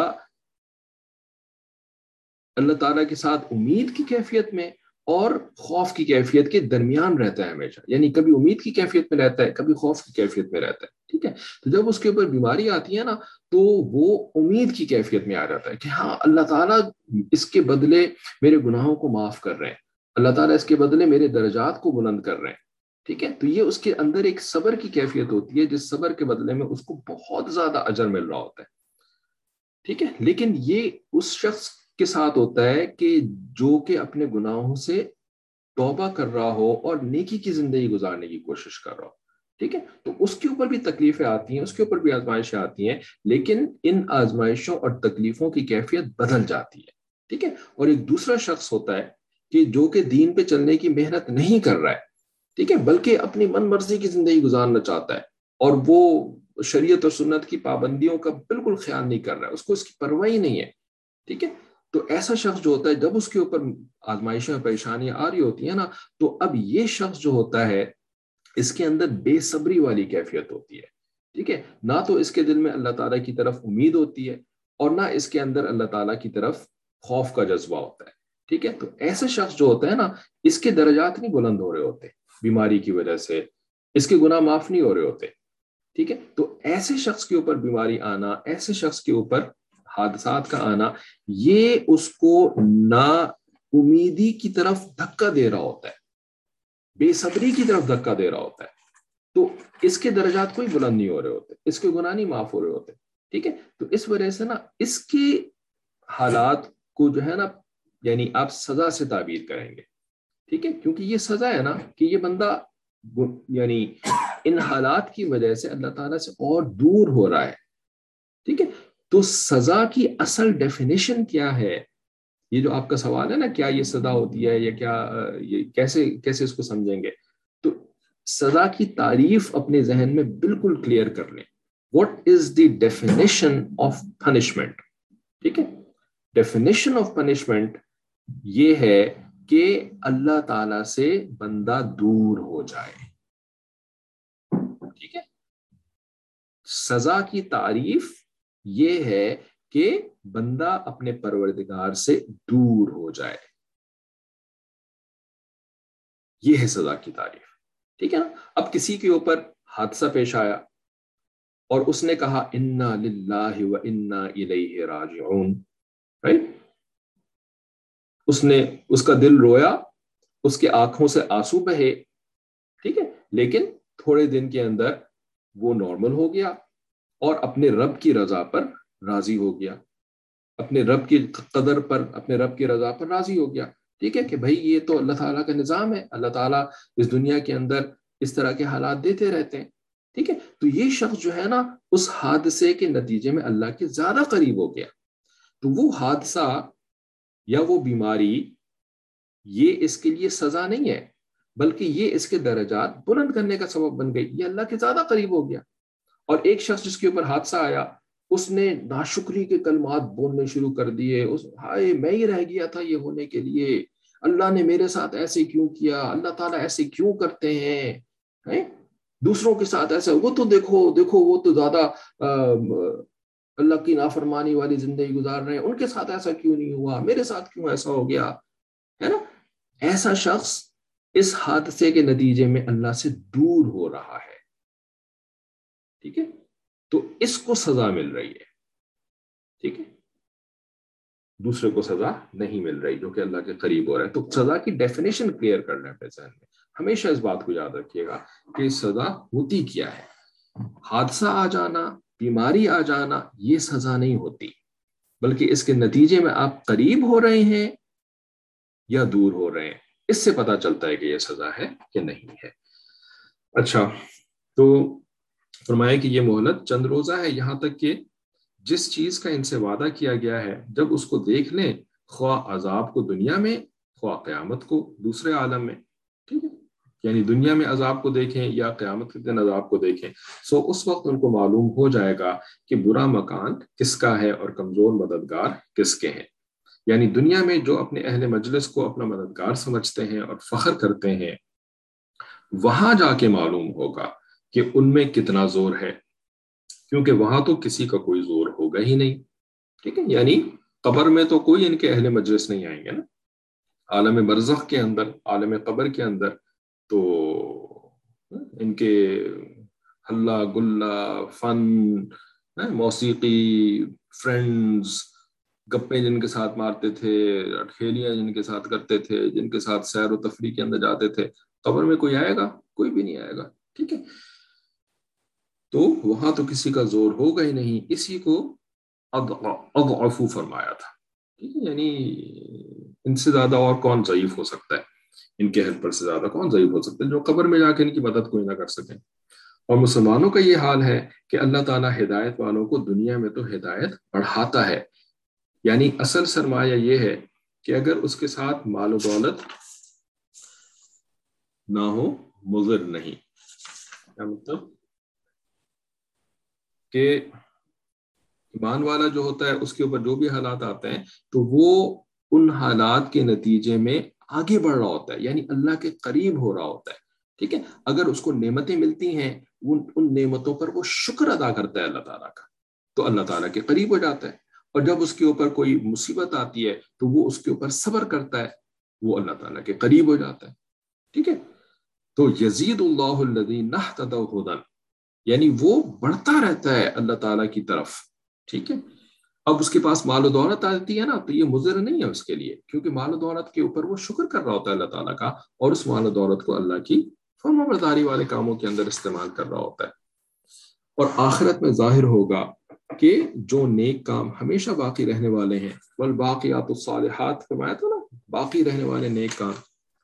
اللہ تعالیٰ کے ساتھ امید کی کیفیت میں اور خوف کی کیفیت کے درمیان رہتا ہے ہمیشہ، یعنی کبھی امید کی کیفیت میں رہتا ہے کبھی خوف کی کیفیت میں رہتا ہے، ٹھیک ہے، تو جب اس کے اوپر بیماری آتی ہے نا تو وہ امید کی کیفیت میں آ جاتا ہے کہ ہاں اللہ تعالیٰ اس کے بدلے میرے گناہوں کو معاف کر رہے ہیں، اللہ تعالیٰ اس کے بدلے میرے درجات کو بلند کر رہے ہیں، ٹھیک ہے، تو یہ اس کے اندر ایک صبر کی کیفیت ہوتی ہے جس صبر کے بدلے میں اس کو بہت زیادہ اجر مل رہا ہوتا ہے، ٹھیک ہے، لیکن یہ اس شخص کے ساتھ ہوتا ہے کہ جو کہ اپنے گناہوں سے توبہ کر رہا ہو اور نیکی کی زندگی گزارنے کی کوشش کر رہا ہو، ٹھیک ہے، تو اس کے اوپر بھی تکلیفیں آتی ہیں، اس کے اوپر بھی آزمائشیں آتی ہیں، لیکن ان آزمائشوں اور تکلیفوں کی کیفیت بدل جاتی ہے، ٹھیک ہے، اور ایک دوسرا شخص ہوتا ہے کہ جو کہ دین پہ چلنے کی محنت نہیں کر رہا ہے، ٹھیک ہے، بلکہ اپنی من مرضی کی زندگی گزارنا چاہتا ہے اور وہ شریعت اور سنت کی پابندیوں کا بالکل خیال نہیں کر رہا ہے، اس کو اس کی پرواہ ہی نہیں ہے، ٹھیک ہے، تو ایسا شخص جو ہوتا ہے جب اس کے اوپر آزمائشیں اور پریشانیاں آ رہی ہوتی ہیں نا تو اب یہ شخص جو ہوتا ہے اس کے اندر بے صبری والی کیفیت ہوتی ہے، ٹھیک ہے، نہ تو اس کے دل میں اللہ تعالیٰ کی طرف امید ہوتی ہے اور نہ اس کے اندر اللہ تعالیٰ کی طرف خوف کا جذبہ ہوتا ہے، ٹھیک ہے، تو ایسا شخص جو ہوتا ہے نا اس کے درجات نہیں بلند ہو رہے ہوتے بیماری کی وجہ سے، اس کے گناہ معاف نہیں ہو رہے ہوتے، ٹھیک ہے، تو ایسے شخص کے اوپر بیماری آنا، ایسے شخص کے اوپر حادثات کا آنا، یہ اس کو نا امیدی کی طرف دھکا دے رہا ہوتا ہے، بے صبری کی طرف دھکا دے رہا ہوتا ہے، تو اس کے درجات کوئی بلند نہیں ہو رہے ہوتے، اس کے گناہ نہیں معاف ہو رہے ہوتے، ٹھیک ہے، تو اس وجہ سے نا اس کے حالات کو جو ہے نا یعنی آپ سزا سے تعبیر کریں گے، ٹھیک ہے، کیونکہ یہ سزا ہے نا کہ یہ بندہ یعنی ان حالات کی وجہ سے اللہ تعالیٰ سے اور دور ہو رہا ہے، ٹھیک ہے، تو سزا کی اصل ڈیفینیشن کیا ہے؟ یہ جو آپ کا سوال ہے نا کیا یہ سزا ہوتی ہے یا کیا یہ کیسے کیسے اس کو سمجھیں گے، تو سزا کی تعریف اپنے ذہن میں بالکل کلیئر کر لیں۔ What is the definition of punishment? ٹھیک ہے، ڈیفینیشن آف پنشمنٹ یہ ہے کہ اللہ تعالی سے بندہ دور ہو جائے، ٹھیک ہے، سزا کی تعریف یہ ہے کہ بندہ اپنے پروردگار سے دور ہو جائے، یہ ہے سزا کی تعریف، ٹھیک ہے نا۔ اب کسی کے اوپر حادثہ پیش آیا اور اس نے کہا انا للہ و انا الیہ راجعون، رائٹ، اس نے اس کا دل رویا، اس کے آنکھوں سے آنسو بہے، ٹھیک ہے، لیکن تھوڑے دن کے اندر وہ نارمل ہو گیا اور اپنے رب کی رضا پر راضی ہو گیا، اپنے رب کی قدر پر، اپنے رب کی رضا پر راضی ہو گیا، ٹھیک ہے، کہ بھائی یہ تو اللہ تعالیٰ کا نظام ہے، اللہ تعالیٰ اس دنیا کے اندر اس طرح کے حالات دیتے رہتے ہیں، ٹھیک ہے، تو یہ شخص جو ہے نا اس حادثے کے نتیجے میں اللہ کے زیادہ قریب ہو گیا. تو وہ حادثہ یا وہ بیماری یہ اس کے لیے سزا نہیں ہے، بلکہ یہ اس کے درجات بلند کرنے کا سبب بن گئی، یہ اللہ کے زیادہ قریب ہو گیا. اور ایک شخص جس کے اوپر حادثہ آیا، اس نے ناشکری کے کلمات بولنے شروع کر دیے، اس ہائے میں ہی رہ گیا تھا یہ ہونے کے لیے، اللہ نے میرے ساتھ ایسے کیوں کیا، اللہ تعالیٰ ایسے کیوں کرتے ہیں، دوسروں کے ساتھ ایسا، وہ تو دیکھو دیکھو وہ تو زیادہ اللہ کی نافرمانی والی زندگی گزار رہے ہیں، ان کے ساتھ ایسا کیوں نہیں ہوا، میرے ساتھ کیوں ایسا ہو گیا، ہے نا. ایسا شخص اس حادثے کے نتیجے میں اللہ سے دور ہو رہا ہے. ٹھیک ہے، تو اس کو سزا مل رہی ہے. ٹھیک ہے، دوسرے کو سزا نہیں مل رہی جو کہ اللہ کے قریب ہو رہا ہے. تو سزا کی ڈیفینیشن کلیئر کرنا ہے اپنے ذہن میں. ہمیشہ اس بات کو یاد رکھیے گا کہ سزا ہوتی کیا ہے. حادثہ آ جانا، بیماری آ جانا، یہ سزا نہیں ہوتی، بلکہ اس کے نتیجے میں آپ قریب ہو رہے ہیں یا دور ہو رہے ہیں، اس سے پتا چلتا ہے کہ یہ سزا ہے کہ نہیں ہے. اچھا، تو فرمایا کہ یہ مہلت چند روزہ ہے، یہاں تک کہ جس چیز کا ان سے وعدہ کیا گیا ہے جب اس کو دیکھ لیں، خواہ عذاب کو دنیا میں، خواہ قیامت کو دوسرے عالم میں. ٹھیک ہے، یعنی دنیا میں عذاب کو دیکھیں یا قیامت کے دن عذاب کو دیکھیں، سو اس وقت ان کو معلوم ہو جائے گا کہ برا مکان کس کا ہے اور کمزور مددگار کس کے ہیں. یعنی دنیا میں جو اپنے اہل مجلس کو اپنا مددگار سمجھتے ہیں اور فخر کرتے ہیں، وہاں جا کے معلوم ہوگا کہ ان میں کتنا زور ہے، کیونکہ وہاں تو کسی کا کوئی زور ہوگا ہی نہیں. ٹھیک ہے، یعنی قبر میں تو کوئی ان کے اہل مجلس نہیں آئیں گے نا. عالم برزخ کے اندر، عالم قبر کے اندر تو ان کے ہلا گلا، فن، موسیقی، فرینڈز، گپیں جن کے ساتھ مارتے تھے، کھیلیاں جن کے ساتھ کرتے تھے، جن کے ساتھ سیر و تفریح کے اندر جاتے تھے، قبر میں کوئی آئے گا؟ کوئی بھی نہیں آئے گا. ٹھیک ہے، تو وہاں تو کسی کا زور ہوگا ہی نہیں. اسی کو اضعفو فرمایا تھا. ٹھیک ہے، یعنی ان سے زیادہ اور کون ضعیف ہو سکتا ہے، ان کے حد پر سے زیادہ کون ضعیف ہو سکتا ہے جو قبر میں جا کے ان کی مدد کوئی نہ کر سکے. اور مسلمانوں کا یہ حال ہے کہ اللہ تعالیٰ ہدایت والوں کو دنیا میں تو ہدایت بڑھاتا ہے. یعنی اصل سرمایہ یہ ہے کہ اگر اس کے ساتھ مال و دولت نہ ہو، مضر نہیں. کیا مطلب؟ کہ ایمان والا جو ہوتا ہے اس کے اوپر جو بھی حالات آتے ہیں تو وہ ان حالات کے نتیجے میں آگے بڑھ رہا ہوتا ہے، یعنی اللہ کے قریب ہو رہا ہوتا ہے. ٹھیک ہے، اگر اس کو نعمتیں ملتی ہیں، ان ان نعمتوں پر وہ شکر ادا کرتا ہے اللہ تعالیٰ کا، تو اللہ تعالیٰ کے قریب ہو جاتا ہے. اور جب اس کے اوپر کوئی مصیبت آتی ہے تو وہ اس کے اوپر صبر کرتا ہے، وہ اللہ تعالیٰ کے قریب ہو جاتا ہے. ٹھیک ہے، تو یزید اللہ الذین اہتدوا ھدی، یعنی وہ بڑھتا رہتا ہے اللہ تعالیٰ کی طرف. ٹھیک ہے، اب اس کے پاس مال و دولت آتی ہے نا تو یہ مضر نہیں ہے اس کے لیے، کیونکہ مال و دولت کے اوپر وہ شکر کر رہا ہوتا ہے اللہ تعالیٰ کا، اور اس مال و دولت کو اللہ کی فرما برداری والے کاموں کے اندر استعمال کر رہا ہوتا ہے. اور آخرت میں ظاہر ہوگا کہ جو نیک کام ہمیشہ باقی رہنے والے ہیں، والباقیات الصالحات فرمایا تھا نا، باقی رہنے والے نیک کام،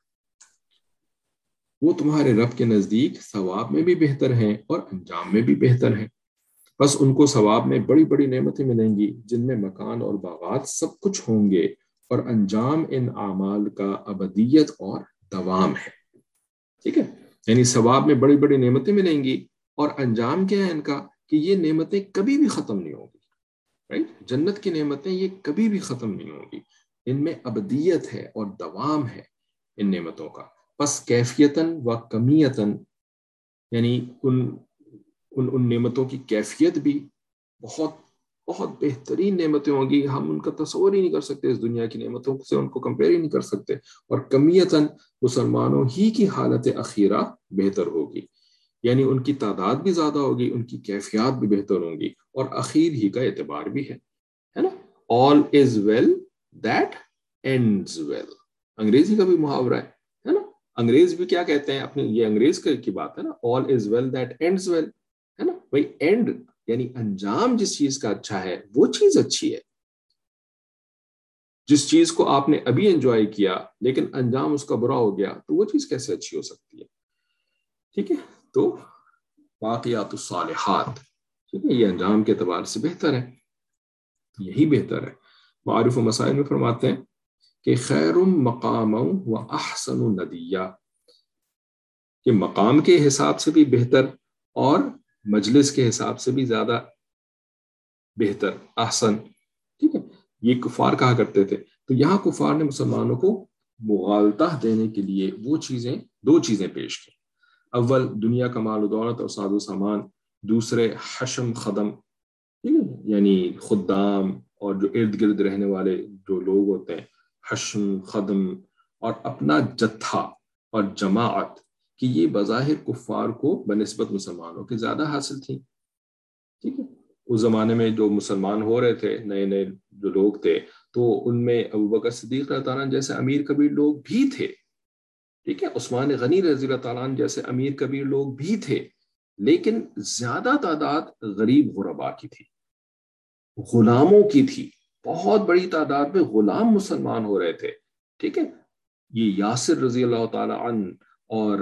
وہ تمہارے رب کے نزدیک ثواب میں بھی بہتر ہیں اور انجام میں بھی بہتر ہیں. بس ان کو ثواب میں بڑی بڑی نعمتیں ملیں گی جن میں مکان اور باغات سب کچھ ہوں گے، اور انجام ان اعمال کا ابدیت اور دوام ہے. ٹھیک ہے، یعنی ثواب میں بڑی بڑی نعمتیں ملیں گی، اور انجام کیا ہے ان کا کہ یہ نعمتیں کبھی بھی ختم نہیں ہوں گی. رائٹ، جنت کی نعمتیں یہ کبھی بھی ختم نہیں ہوں گی، ان میں ابدیت ہے اور دوام ہے ان نعمتوں کا. بس کیفیتاً و کمیتاً، یعنی ان ان ان نعمتوں کی کیفیت بھی بہت بہت بہترین نعمتیں ہوں گی، ہم ان کا تصور ہی نہیں کر سکتے، اس دنیا کی نعمتوں سے ان کو کمپیئر ہی نہیں کر سکتے. اور کمیتاً مسلمانوں ہی کی حالت اخیرہ بہتر ہوگی، یعنی ان کی تعداد بھی زیادہ ہوگی، ان کی کیفیات بھی بہتر ہوں گی، اور اخیر ہی کا اعتبار بھی ہے ہے نا. all is well that ends well، انگریزی کا بھی محاورہ ہے ہے نا. انگریز بھی کیا کہتے ہیں اپنے، یہ انگریز کی بات ہے نا، all is well that ends well، ہے نا. بھائی اینڈ یعنی انجام جس چیز کا اچھا ہے وہ چیز اچھی ہے. جس چیز کو آپ نے ابھی انجوائے کیا لیکن انجام اس کا برا ہو گیا تو وہ چیز کیسے اچھی ہو سکتی ہے. ٹھیک ہے، تو باقیات الصالحات، ٹھیک ہے، یہ انجام کے اعتبار سے بہتر ہے، یہی بہتر ہے۔ معارف و مسائل میں فرماتے ہیں کہ خیر مقام و احسن ندیہ، کہ مقام کے حساب سے بھی بہتر اور مجلس کے حساب سے بھی زیادہ بہتر، احسن، ٹھیک ہے، یہ کفار کہا کرتے تھے۔ تو یہاں کفار نے مسلمانوں کو مغالطہ دینے کے لیے وہ چیزیں، دو چیزیں پیش کی، اول دنیا کا مال و دولت اور ساز و سامان، دوسرے حشم خدم، ٹھیک ہے، یعنی خدام اور جو ارد گرد رہنے والے جو لوگ ہوتے ہیں، حشم خدم اور اپنا جتھا اور جماعت، کہ یہ بظاہر کفار کو بنسبت مسلمانوں کے زیادہ حاصل تھی، ٹھیک ہے۔ اس زمانے میں جو مسلمان ہو رہے تھے، نئے نئے جو لوگ تھے، تو ان میں ابو بکر صدیق رضی اللہ عنہ جیسے امیر کبیر لوگ بھی تھے، ٹھیک ہے، عثمان غنی رضی اللہ تعالیٰ عنہ جیسے امیر کبیر لوگ بھی تھے، لیکن زیادہ تعداد غریب غربا کی تھی، غلاموں کی تھی، بہت بڑی تعداد میں غلام مسلمان ہو رہے تھے، ٹھیک ہے۔ یہ یاسر رضی اللہ تعالی عنہ اور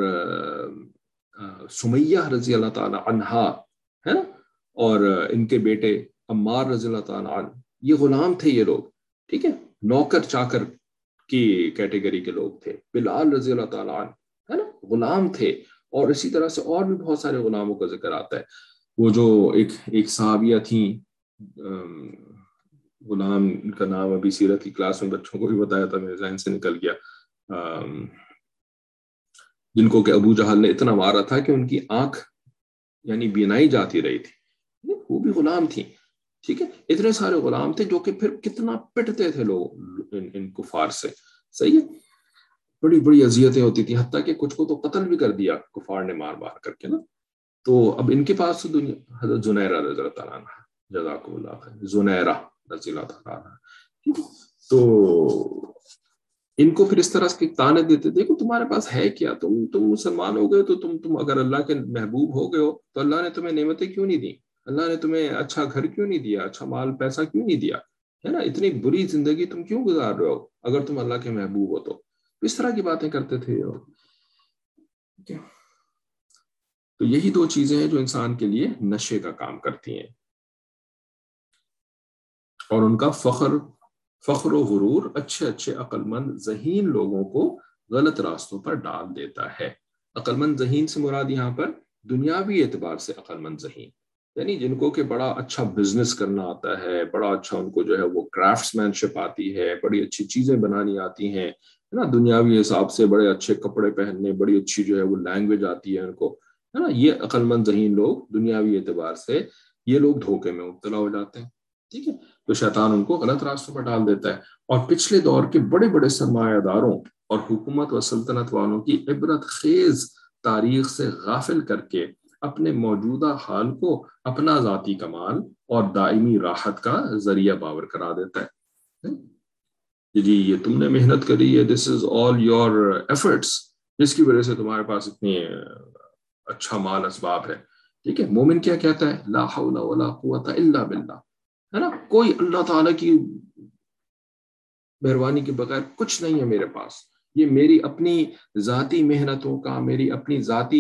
سمیہ رضی اللہ تعالی عنہا ہے نا، اور ان کے بیٹے عمار رضی اللہ تعالی عنہ، یہ غلام تھے یہ لوگ، ٹھیک ہے، نوکر چاکر کی کیٹیگری کے لوگ تھے۔ بلال رضی اللہ تعالی عنہ ہے نا، غلام تھے، اور اسی طرح سے اور بھی بہت سارے غلاموں کا ذکر آتا ہے۔ وہ جو ایک ایک صحابیہ تھیں، غلام کا نام ابھی سیرت کی کلاس میں بچوں کو بھی بتایا تھا، میرے ذہن سے نکل گیا، جن کو کہ ابو جہل نے اتنا مارا تھا کہ ان کی آنکھ یعنی بینائی جاتی رہی تھی، وہ بھی غلام تھیں، ٹھیک ہے۔ اتنے سارے غلام تھے جو کہ پھر کتنا پٹتے تھے لوگ ان, ان کفار سے، صحیح ہے، بڑی بڑی اذیتیں ہوتی تھیں، حتیٰ کہ کچھ کو تو قتل بھی کر دیا کفار نے مار مار کر کے نا۔ تو اب ان کے پاس تو دنیا، حضرت زنیرہ رضی اللہ تعالیٰ عنہ، جزاکم اللہ خیر، زنیرہ رضی اللہ تعالیٰ عنہ، ٹھیک ہے، تو ان کو پھر اس طرح کے تانے دیتے تھے کہ تمہارے پاس ہے کیا، تم تم مسلمان ہو گئے تو تم تم اگر اللہ کے محبوب ہو گئے ہو تو اللہ نے تمہیں نعمتیں کیوں نہیں دی، اللہ نے تمہیں اچھا گھر کیوں نہیں دیا، اچھا مال پیسہ کیوں نہیں دیا، ہے نا، اتنی بری زندگی تم کیوں گزار رہے ہو اگر تم اللہ کے محبوب ہو تو، اس طرح کی باتیں کرتے تھے۔ اور تو یہی دو چیزیں ہیں جو انسان کے لیے نشے کا کام کرتی ہیں، اور ان کا فخر فخر و غرور اچھے اچھے عقل مند ذہین لوگوں کو غلط راستوں پر ڈال دیتا ہے۔ عقل مند ذہین سے مراد یہاں پر دنیاوی اعتبار سے عقل مند ذہین، یعنی جن کو کہ بڑا اچھا بزنس کرنا آتا ہے، بڑا اچھا ان کو جو ہے وہ کرافٹس مین شپ آتی ہے، بڑی اچھی چیزیں بنانی آتی ہیں نا، دنیاوی حساب سے بڑے اچھے کپڑے پہننے، بڑی اچھی جو ہے وہ لینگویج آتی ہے ان کو، ہے نا، یہ عقل مند ذہین لوگ دنیاوی اعتبار سے یہ لوگ دھوکے میں مبتلا ہو جاتے ہیں، ٹھیک ہے، تو شیطان ان کو غلط راستوں پر ڈال دیتا ہے۔ اور پچھلے دور کے بڑے بڑے سرمایہ داروں اور حکومت و سلطنت والوں کی عبرت خیز تاریخ سے غافل کر کے اپنے موجودہ حال کو اپنا ذاتی کمال اور دائمی راحت کا ذریعہ باور کرا دیتا ہے، جی یہ تم نے محنت کری ہے، دس از آل یور ایفرٹس، جس کی وجہ سے تمہارے پاس اتنی اچھا مال اسباب ہے، ٹھیک ہے۔ مومن کیا کہتا ہے؟ لا حول ولا قوت الا باللہ، ہے نا، کوئی اللہ تعالیٰ کی مہربانی کے بغیر کچھ نہیں ہے میرے پاس، یہ میری اپنی ذاتی محنتوں کا، میری اپنی ذاتی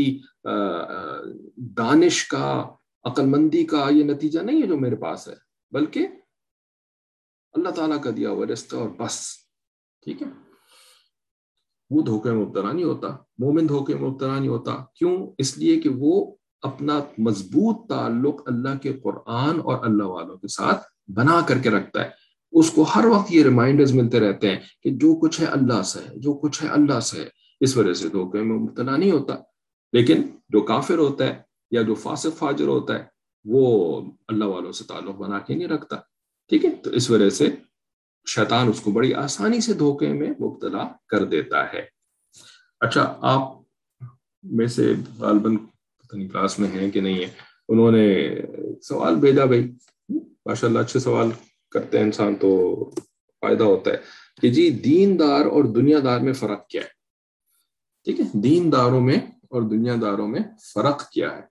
دانش کا، عقل مندی کا یہ نتیجہ نہیں ہے جو میرے پاس ہے، بلکہ اللہ تعالیٰ کا دیا ہوا رزق اور بس، ٹھیک ہے۔ وہ دھوکے میں مبتلا نہیں ہوتا، مومن دھوکے میں مبتلا نہیں ہوتا، کیوں؟ اس لیے کہ وہ اپنا مضبوط تعلق اللہ کے قرآن اور اللہ والوں کے ساتھ بنا کر کے رکھتا ہے، اس کو ہر وقت یہ ریمائنڈرز ملتے رہتے ہیں کہ جو کچھ ہے اللہ سے ہے، جو کچھ ہے اللہ سے ہے، اس وجہ سے دھوکے میں مبتلا نہیں ہوتا۔ لیکن جو کافر ہوتا ہے یا جو فاسق فاجر ہوتا ہے وہ اللہ والوں سے تعلق بنا کے نہیں رکھتا، ٹھیک ہے، تو اس وجہ سے شیطان اس کو بڑی آسانی سے دھوکے میں مبتلا کر دیتا ہے۔ اچھا، آپ میں سے غالباً کلاس میں ہیں کہ نہیں ہے، انہوں نے سوال بھیجا، بھائی ماشاء اللہ اچھے سوال کرتے ہیں انسان تو فائدہ ہوتا ہے، کہ جی دین دار اور دنیا دار میں فرق کیا ہے، ٹھیک ہے، دین داروں میں اور دنیا داروں میں فرق کیا ہے؟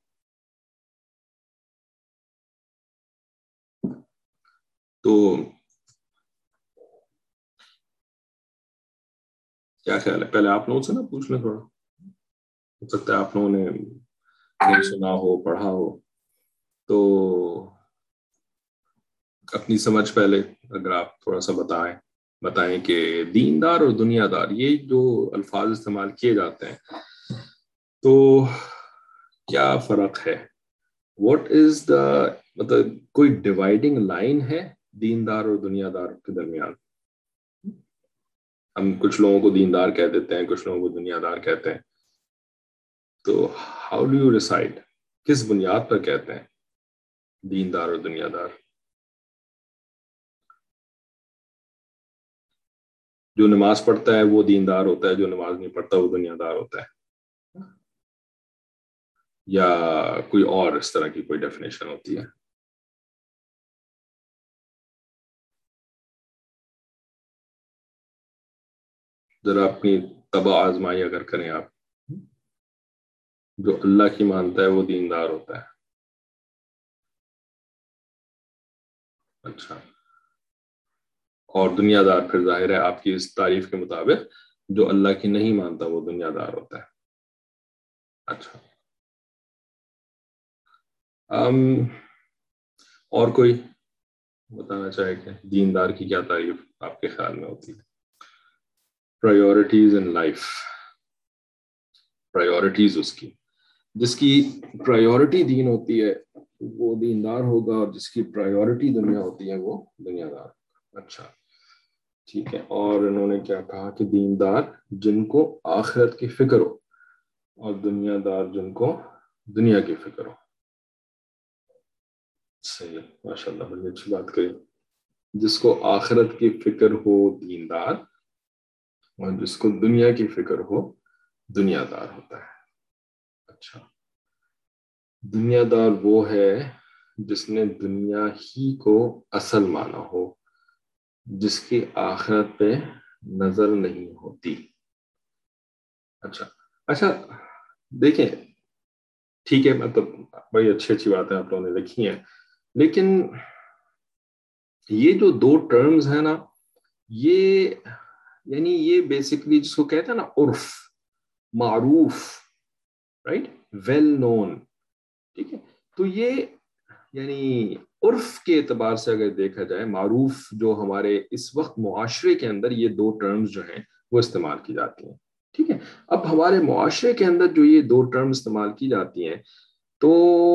تو کیا خیال ہے؟ پہلے آپ لوگوں سے نا پوچھ لیں، تھوڑا ہو سکتا ہے آپ لوگوں نے نہیں سنا ہو پڑھا ہو تو اپنی سمجھ پہلے اگر آپ تھوڑا سا بتائیں بتائیں کہ دیندار اور دنیا دار یہ جو الفاظ استعمال کیے جاتے ہیں تو کیا فرق ہے؟ واٹ از دا مطلب کوئی ڈیوائڈنگ لائن ہے دیندار اور دنیا دار کے درمیان؟ ہم کچھ لوگوں کو دیندار کہہ دیتے ہیں، کچھ لوگوں کو دنیا دار کہتے ہیں، تو ہاؤ ڈو یو ڈیسائڈ کس بنیاد پر کہتے ہیں دیندار اور دنیا دار؟ جو نماز پڑھتا ہے وہ دیندار ہوتا ہے، جو نماز نہیں پڑھتا وہ دنیا دار ہوتا ہے، یا کوئی اور اس طرح کی کوئی ڈیفینیشن ہوتی ہے؟ ذرا اپنی طبع آزمائی اگر کریں آپ، جو اللہ کی مانتا ہے وہ دیندار ہوتا ہے. اچھا، اور دنیا دار پھر ظاہر ہے آپ کی اس تعریف کے مطابق جو اللہ کی نہیں مانتا وہ دنیا دار ہوتا ہے. اچھا، ام اور کوئی بتانا چاہے کہ دیندار کی کیا تعریف آپ کے خیال میں ہوتی ہے؟ پرائیورٹیز ان لائف، پرائیورٹیز اس کی جس کی پرائیورٹی دین ہوتی ہے وہ دیندار ہوگا، اور جس کی پرائیورٹی دنیا ہوتی ہے وہ دنیا دار. اچھا ٹھیک ہے. اور انہوں نے کیا کہا کہ دیندار جن کو آخرت کی فکر ہو اور دنیا دار جن کو دنیا کی فکر ہو. صحیح ہے، ماشاء اللہ، بڑی اچھی بات کہی. جس کو آخرت کی فکر ہو دیندار، اور جس کو دنیا کی فکر ہو دنیا دار ہوتا ہے. اچھا، دنیا دار وہ ہے جس نے دنیا ہی کو اصل مانا ہو، جس کی آخرت پہ نظر نہیں ہوتی. اچھا اچھا دیکھیں، ٹھیک ہے، مطلب بڑی اچھی اچھی باتیں آپ لوگوں نے لکھی ہیں، لیکن یہ جو دو ٹرمز ہیں نا، یہ یعنی یہ بیسکلی جس کو کہتے ہیں نا عرف، معروف، رائٹ، ویل نون، ٹھیک ہے. تو یہ یعنی عرف کے اعتبار سے اگر دیکھا جائے، معروف جو ہمارے اس وقت معاشرے کے اندر یہ دو ٹرمز جو ہیں وہ استعمال کی جاتی ہیں، ٹھیک ہے. اب ہمارے معاشرے کے اندر جو یہ دو ٹرم استعمال کی جاتی ہیں تو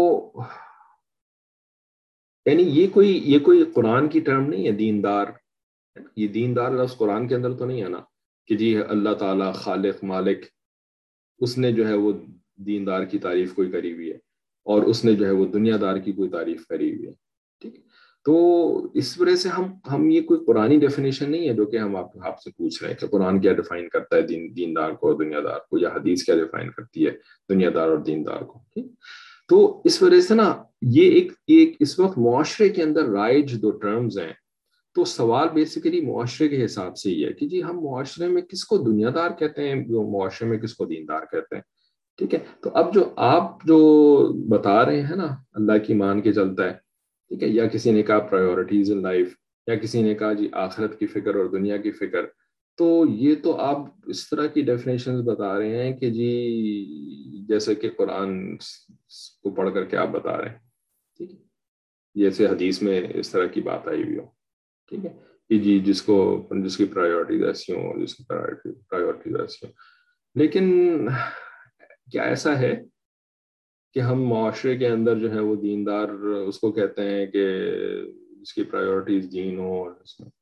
یعنی یہ کوئی یہ کوئی قرآن کی ٹرم نہیں ہے دیندار. یہ دیندار لفظ قرآن کے اندر تو نہیں ہے نا کہ جی اللہ تعالیٰ خالق مالک اس نے جو ہے وہ دیندار کی تعریف کوئی کری ہوئی ہے، اور اس نے جو ہے وہ دنیا دار کی کوئی تعریف کری ہوئی ہے، ٹھیک ہے. تو اس وجہ سے ہم ہم یہ کوئی قرآنی ڈیفینیشن نہیں ہے جو کہ ہم آپ آپ سے پوچھ رہے ہیں کہ قرآن کیا ڈیفائن کرتا ہے دین دیندار کو اور دنیا دار کو، یا حدیث کیا ڈیفائن کرتی ہے دنیا دار اور دیندار کو، ٹھیک. تو اس وجہ سے نا یہ ایک ایک اس وقت معاشرے کے اندر رائج دو ٹرمز ہیں. تو سوال بیسیکلی معاشرے کے حساب سے ہی ہے کہ جی ہم معاشرے میں کس کو دنیا دار کہتے ہیں، جو معاشرے میں کس کو دیندار کہتے ہیں، ٹھیک ہے. تو اب جو آپ جو بتا رہے ہیں نا اللہ کی مان کے چلتا ہے، ٹھیک ہے، یا کسی نے کہا پرائیورٹیز ان لائف، یا کسی نے کہا جی آخرت کی فکر اور دنیا کی فکر، تو یہ تو آپ اس طرح کی ڈیفینیشنز بتا رہے ہیں کہ جی جیسے کہ قرآن کو پڑھ کر کے آپ بتا رہے ہیں، ٹھیک ہے، جیسے حدیث میں اس طرح کی بات آئی ہوئی ہو، ٹھیک ہے، کہ جی جس کو جس کی پرائیورٹیز ایسی ہوں، جس کی پرائیورٹیز ایسی ہوں. لیکن کیا ایسا ہے کہ ہم معاشرے کے اندر جو ہے وہ دیندار اس کو کہتے ہیں کہ جس کی پرائیورٹیز دین ہو، اور اس میں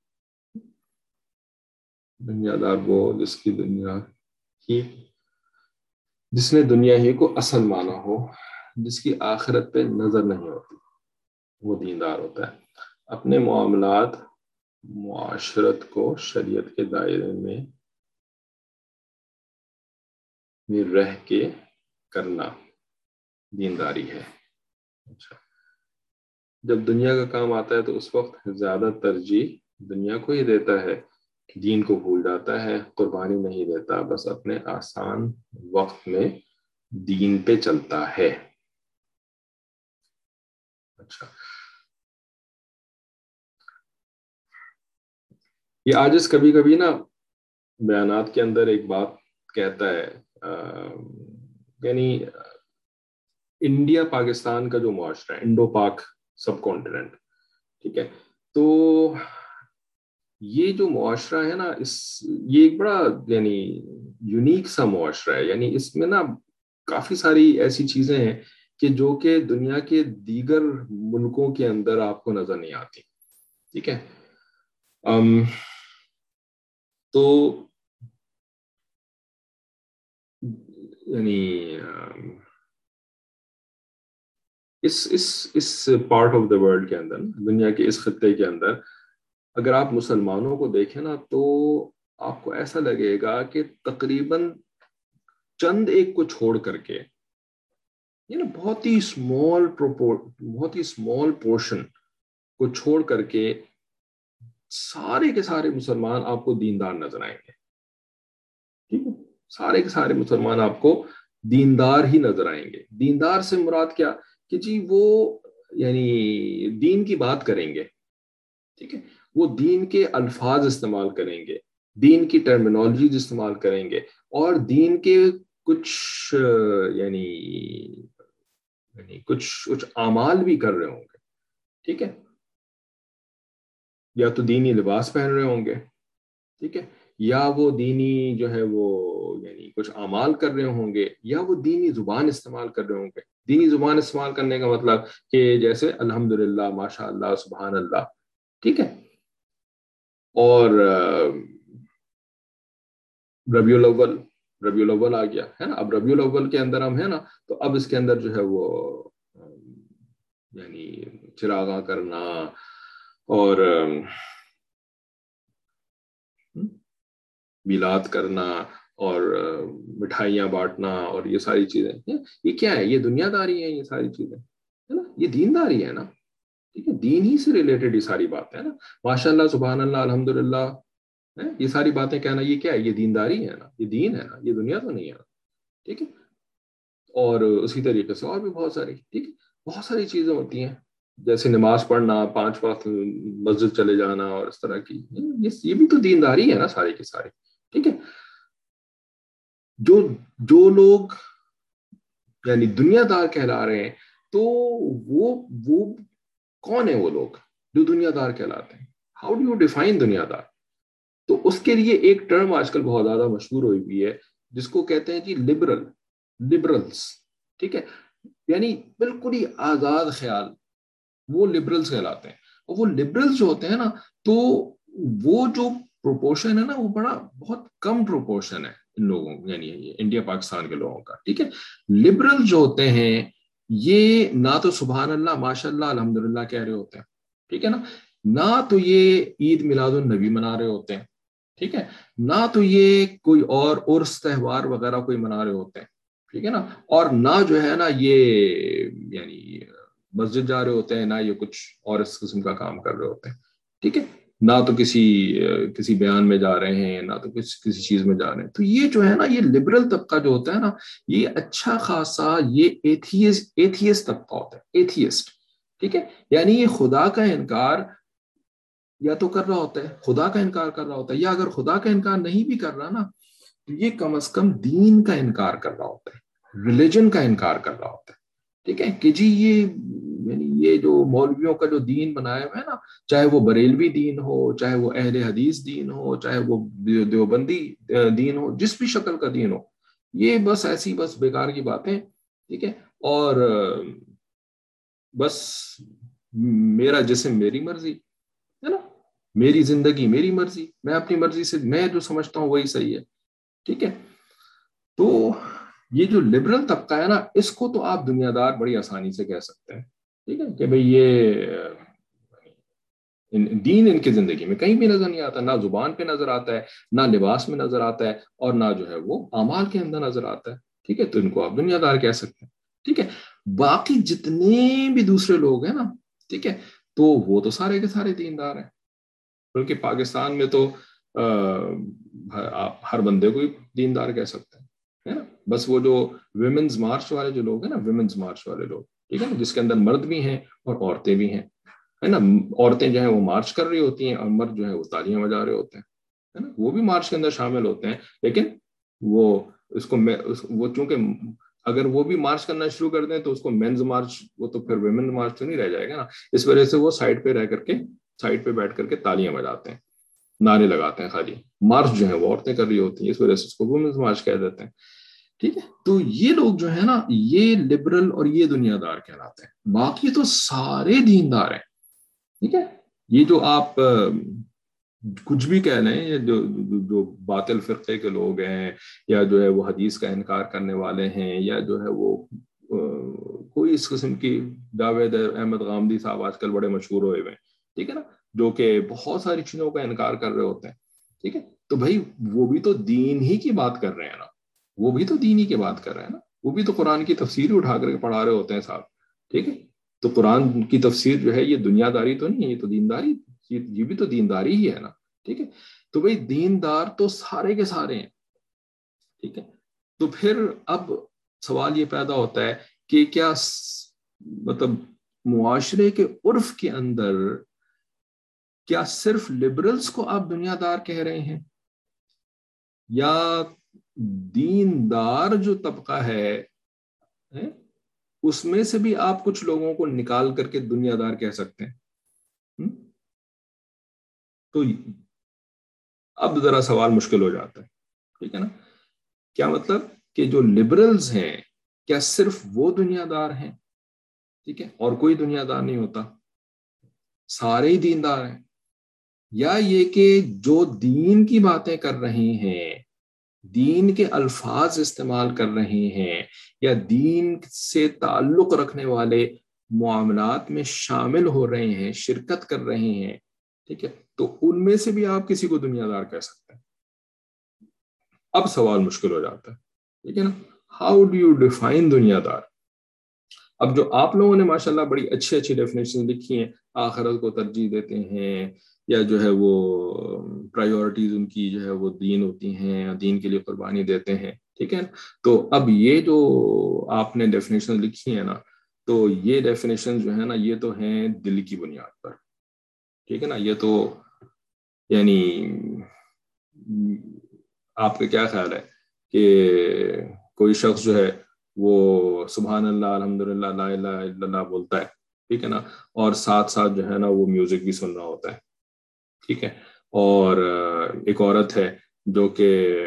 دنیا دار وہ جس کی دنیا ہی جس نے دنیا ہی کو اصل مانا ہو، جس کی آخرت پہ نظر نہیں ہوتی وہ دیندار ہوتا ہے. اپنے معاملات معاشرت کو شریعت کے دائرے میں رہ کے کرنا دینداری ہے. اچھا، جب دنیا کا کام آتا ہے تو اس وقت زیادہ ترجیح دنیا کو ہی دیتا ہے، دین کو بھول جاتا ہے، قربانی نہیں دیتا، بس اپنے آسان وقت میں دین پہ چلتا ہے. اچھا، یہ عاجز کبھی کبھی نا بیانات کے اندر ایک بات کہتا ہے، یعنی انڈیا پاکستان کا جو معاشرہ ہے، انڈو پاک سب کانٹیننٹ، ٹھیک ہے، تو یہ جو معاشرہ ہے نا، اس یہ ایک بڑا یعنی یونیک سا معاشرہ ہے. یعنی اس میں نا کافی ساری ایسی چیزیں ہیں کہ جو کہ دنیا کے دیگر ملکوں کے اندر آپ کو نظر نہیں آتی. ٹھیک ہے. ام تو یعنی اس اس اس پارٹ آف دا ورلڈ کے اندر، دنیا کے اس خطے کے اندر، اگر آپ مسلمانوں کو دیکھیں نا تو آپ کو ایسا لگے گا کہ تقریباً چند ایک کو چھوڑ کر کے یہ نا بہت ہی اسمال بہت ہی اسمال پورشن کو چھوڑ کر کے سارے کے سارے مسلمان آپ کو دیندار نظر آئیں گے. ٹھیک ہے، سارے کے سارے مسلمان آپ کو دیندار ہی نظر آئیں گے. دیندار سے مراد کیا کہ جی وہ یعنی دین کی بات کریں گے. ٹھیک ہے، وہ دین کے الفاظ استعمال کریں گے، دین کی ٹرمینالوجیز استعمال کریں گے، اور دین کے کچھ یعنی یعنی کچھ کچھ اعمال بھی کر رہے ہوں گے. ٹھیک ہے، یا تو دینی لباس پہن رہے ہوں گے. ٹھیک ہے، یا وہ دینی جو ہے وہ یعنی کچھ اعمال کر رہے ہوں گے، یا وہ دینی زبان استعمال کر رہے ہوں گے. دینی زبان استعمال کرنے کا مطلب کہ جیسے الحمدللہ، ماشاء اللہ، سبحان اللہ. ٹھیک ہے، اور ربیع الاول ربیع الاول آ گیا ہے نا. اب ربیع الاول کے اندر ہم ہے نا، تو اب اس کے اندر جو ہے وہ یعنی چراغاں کرنا اور میلاد کرنا اور مٹھائیاں بانٹنا اور یہ ساری چیزیں، یہ کیا ہے؟ یہ دنیا داری ہے. یہ ساری چیزیں ہے نا، یہ دینداری ہے نا. ٹھیک ہے، دین ہی سے ریلیٹڈ یہ ساری باتیں ہے نا. ماشاء اللہ، سبحان اللہ، الحمدللہ، یہ ساری باتیں کہنا یہ کیا ہے؟ یہ دینداری ہے نا، یہ دین ہے نا، یہ دنیا تو نہیں ہے نا. ٹھیک ہے، اور اسی طریقے سے اور بھی بہت ساری ٹھیک ہے بہت ساری چیزیں ہوتی ہیں، جیسے نماز پڑھنا، پانچ وقت مسجد چلے جانا اور اس طرح کی، یہ بھی تو دینداری ہے نا ساری کی ساری. ٹھیک ہے، جو جو لوگ یعنی دنیا دار کہلا رہے ہیں، تو وہ وہ کون ہیں وہ لوگ جو دنیا دار کہلاتے ہیں؟ ہاؤ ڈو یو ڈیفائن دنیا دار؟ تو اس کے لیے ایک ٹرم آج کل بہت زیادہ مشہور ہوئی ہوئی ہے، جس کو کہتے ہیں جی لبرل لبرلز. ٹھیک ہے، یعنی بالکل ہی آزاد خیال، وہ لبرلز کہلاتے ہیں. اور وہ لبرلز جو ہوتے ہیں نا، تو وہ جو پروپورشن ہے نا، وہ بڑا بہت کم پروپورشن ہے ان لوگوں، یعنی انڈیا پاکستان کے لوگوں کا. ٹھیک ہے، لبرل جو ہوتے ہیں یہ نہ تو سبحان اللہ، ماشاء اللہ، الحمدللہ کہہ رہے ہوتے ہیں. ٹھیک ہے نا، نہ تو یہ عید میلاد النبی منا رہے ہوتے ہیں. ٹھیک ہے، نہ تو یہ کوئی اور عرس تہوار وغیرہ کوئی منا رہے ہوتے ہیں. ٹھیک ہے نا، اور نہ جو ہے نا یہ یعنی مسجد جا رہے ہوتے ہیں، نہ یہ کچھ اور اس قسم کا کام کر رہے ہوتے ہیں. ٹھیک ہے، نہ تو کسی کسی بیان میں جا رہے ہیں، نہ تو کسی کسی چیز میں جا رہے ہیں. تو یہ جو ہے نا، یہ لبرل طبقہ جو ہوتا ہے نا، یہ اچھا خاصا یہ ایتھیسٹ ایتھیسٹ طبقہ ہوتا ہے، ایتھیسٹ. ٹھیک ہے، یعنی یہ خدا کا انکار یا تو کر رہا ہوتا ہے، خدا کا انکار کر رہا ہوتا ہے، یا اگر خدا کا انکار نہیں بھی کر رہا نا، تو یہ کم از کم دین کا انکار کر رہا ہوتا ہے، ریلیجن کا انکار کر رہا ہوتا ہے. ٹھیک ہے، کہ جی یہ یعنی یہ جو مولویوں کا جو دین بنایا ہوا ہے نا، چاہے وہ بریلوی دین ہو، چاہے وہ اہل حدیث دین ہو، چاہے وہ دیوبندی دین ہو، جس بھی شکل کا دین ہو، یہ بس ایسی بس بیکار کی باتیں. ٹھیک ہے، اور بس میرا جسم میری مرضی ہے نا، میری زندگی میری مرضی، میں اپنی مرضی سے میں جو سمجھتا ہوں وہی صحیح ہے. ٹھیک ہے، تو یہ جو لبرل طبقہ ہے نا، اس کو تو آپ دنیا دار بڑی آسانی سے کہہ سکتے ہیں. ٹھیک ہے، کہ بھئی یہ دین ان کی زندگی میں کہیں بھی نظر نہیں آتا، نہ زبان پہ نظر آتا ہے، نہ لباس میں نظر آتا ہے، اور نہ جو ہے وہ اعمال کے اندر نظر آتا ہے. ٹھیک ہے، تو ان کو آپ دنیا دار کہہ سکتے ہیں. ٹھیک ہے، باقی جتنے بھی دوسرے لوگ ہیں نا، ٹھیک ہے، تو وہ تو سارے کے سارے دیندار ہیں. بلکہ پاکستان میں تو آپ ہر بندے کو ہی دیندار کہہ سکتے ہیں، ہے نا. بس وہ جو ویمنز مارچ والے جو لوگ ہیں نا، ویمنز مارچ والے لوگ، ٹھیک ہے نا، جس کے اندر مرد بھی ہیں اور عورتیں بھی ہیں، ہے نا. عورتیں جو ہیں وہ مارچ کر رہی ہوتی ہیں، اور مرد جو ہے وہ تالیاں بجا رہے ہوتے ہیں، ہے نا. وہ بھی مارچ کے اندر شامل ہوتے ہیں، لیکن وہ اس کو میں وہ چونکہ اگر وہ بھی مارچ کرنا شروع کر دیں تو اس کو مینز مارچ، وہ تو پھر ویمن مارچ تو نہیں رہ جائے گا نا. اس وجہ سے وہ سائڈ پہ رہ کر کے، سائڈ پہ بیٹھ کر کے تالیاں بجاتے ہیں، نعرے لگاتے ہیں. خالی مارچ جو ہے وہ عورتیں کر رہی ہوتی ہیں، اس وجہ سے اس کو وومنز مارچ کہہ دیتے ہیں. ٹھیک ہے. تو یہ لوگ جو ہے نا یہ لبرل اور یہ دنیا دار کہلاتے ہیں. باقی تو سارے دیندار ہیں. ٹھیک ہے. یہ جو آپ کچھ بھی کہہ لیں، یہ جو جو باطل فرقے کے لوگ ہیں، یا جو ہے وہ حدیث کا انکار کرنے والے ہیں، یا جو ہے وہ کوئی اس قسم کی، جاوید احمد غامدی صاحب آج کل بڑے مشہور ہوئے ہوئے ہیں. ٹھیک ہے نا، جو کہ بہت ساری چیزوں کا انکار کر رہے ہوتے ہیں. ٹھیک ہے. تو بھائی وہ بھی تو دین ہی کی بات کر رہے ہیں نا، وہ بھی تو دین ہی کی بات کر رہے ہیں نا، وہ بھی تو قرآن کی تفسیر اٹھا کر کے پڑھا رہے ہوتے ہیں صاحب. ٹھیک ہے. تو قرآن کی تفسیر جو ہے یہ دنیا داری تو نہیں ہے، یہ تو دینداری، یہ بھی تو دینداری ہی ہے نا. ٹھیک ہے. تو بھائی دیندار تو سارے کے سارے ہیں. ٹھیک ہے. تو پھر اب سوال یہ پیدا ہوتا ہے کہ کیا مطلب معاشرے کے عرف کے اندر کیا صرف لبرلز کو آپ دنیا دار کہہ رہے ہیں، یا دیندار جو طبقہ ہے اس میں سے بھی آپ کچھ لوگوں کو نکال کر کے دنیا دار کہہ سکتے ہیں؟ تو اب ذرا سوال مشکل ہو جاتا ہے. ٹھیک ہے نا. کیا مطلب کہ جو لبرلز ہیں کیا صرف وہ دنیا دار ہیں؟ ٹھیک ہے. اور کوئی دنیا دار نہیں ہوتا، سارے ہی دیندار ہیں؟ یا یہ کہ جو دین کی باتیں کر رہے ہیں، دین کے الفاظ استعمال کر رہے ہیں، یا دین سے تعلق رکھنے والے معاملات میں شامل ہو رہے ہیں، شرکت کر رہے ہیں، ٹھیک ہے، تو ان میں سے بھی آپ کسی کو دنیا دار کہہ سکتے ہیں؟ اب سوال مشکل ہو جاتا ہے. ٹھیک ہے نا. ہاؤ ڈو یو ڈیفائن دنیا دار؟ اب جو آپ لوگوں نے ماشاءاللہ بڑی اچھی اچھی ڈیفینیشن لکھی ہیں، آخرت کو ترجیح دیتے ہیں، یا جو ہے وہ پرائیورٹیز ان کی جو ہے وہ دین ہوتی ہیں، دین کے لیے قربانی دیتے ہیں. ٹھیک ہے. تو اب یہ جو آپ نے ڈیفینیشن لکھی ہے نا، تو یہ ڈیفینیشن جو ہے نا یہ تو ہیں دل کی بنیاد پر. ٹھیک ہے نا. یہ تو یعنی آپ کا کیا خیال ہے کہ کوئی شخص جو ہے وہ سبحان اللہ الحمدللہ لا الہ الا اللہ بولتا ہے، ٹھیک ہے نا، اور ساتھ ساتھ جو ہے نا وہ میوزک بھی سن رہا ہوتا ہے. ٹھیک ہے. اور ایک عورت ہے جو کہ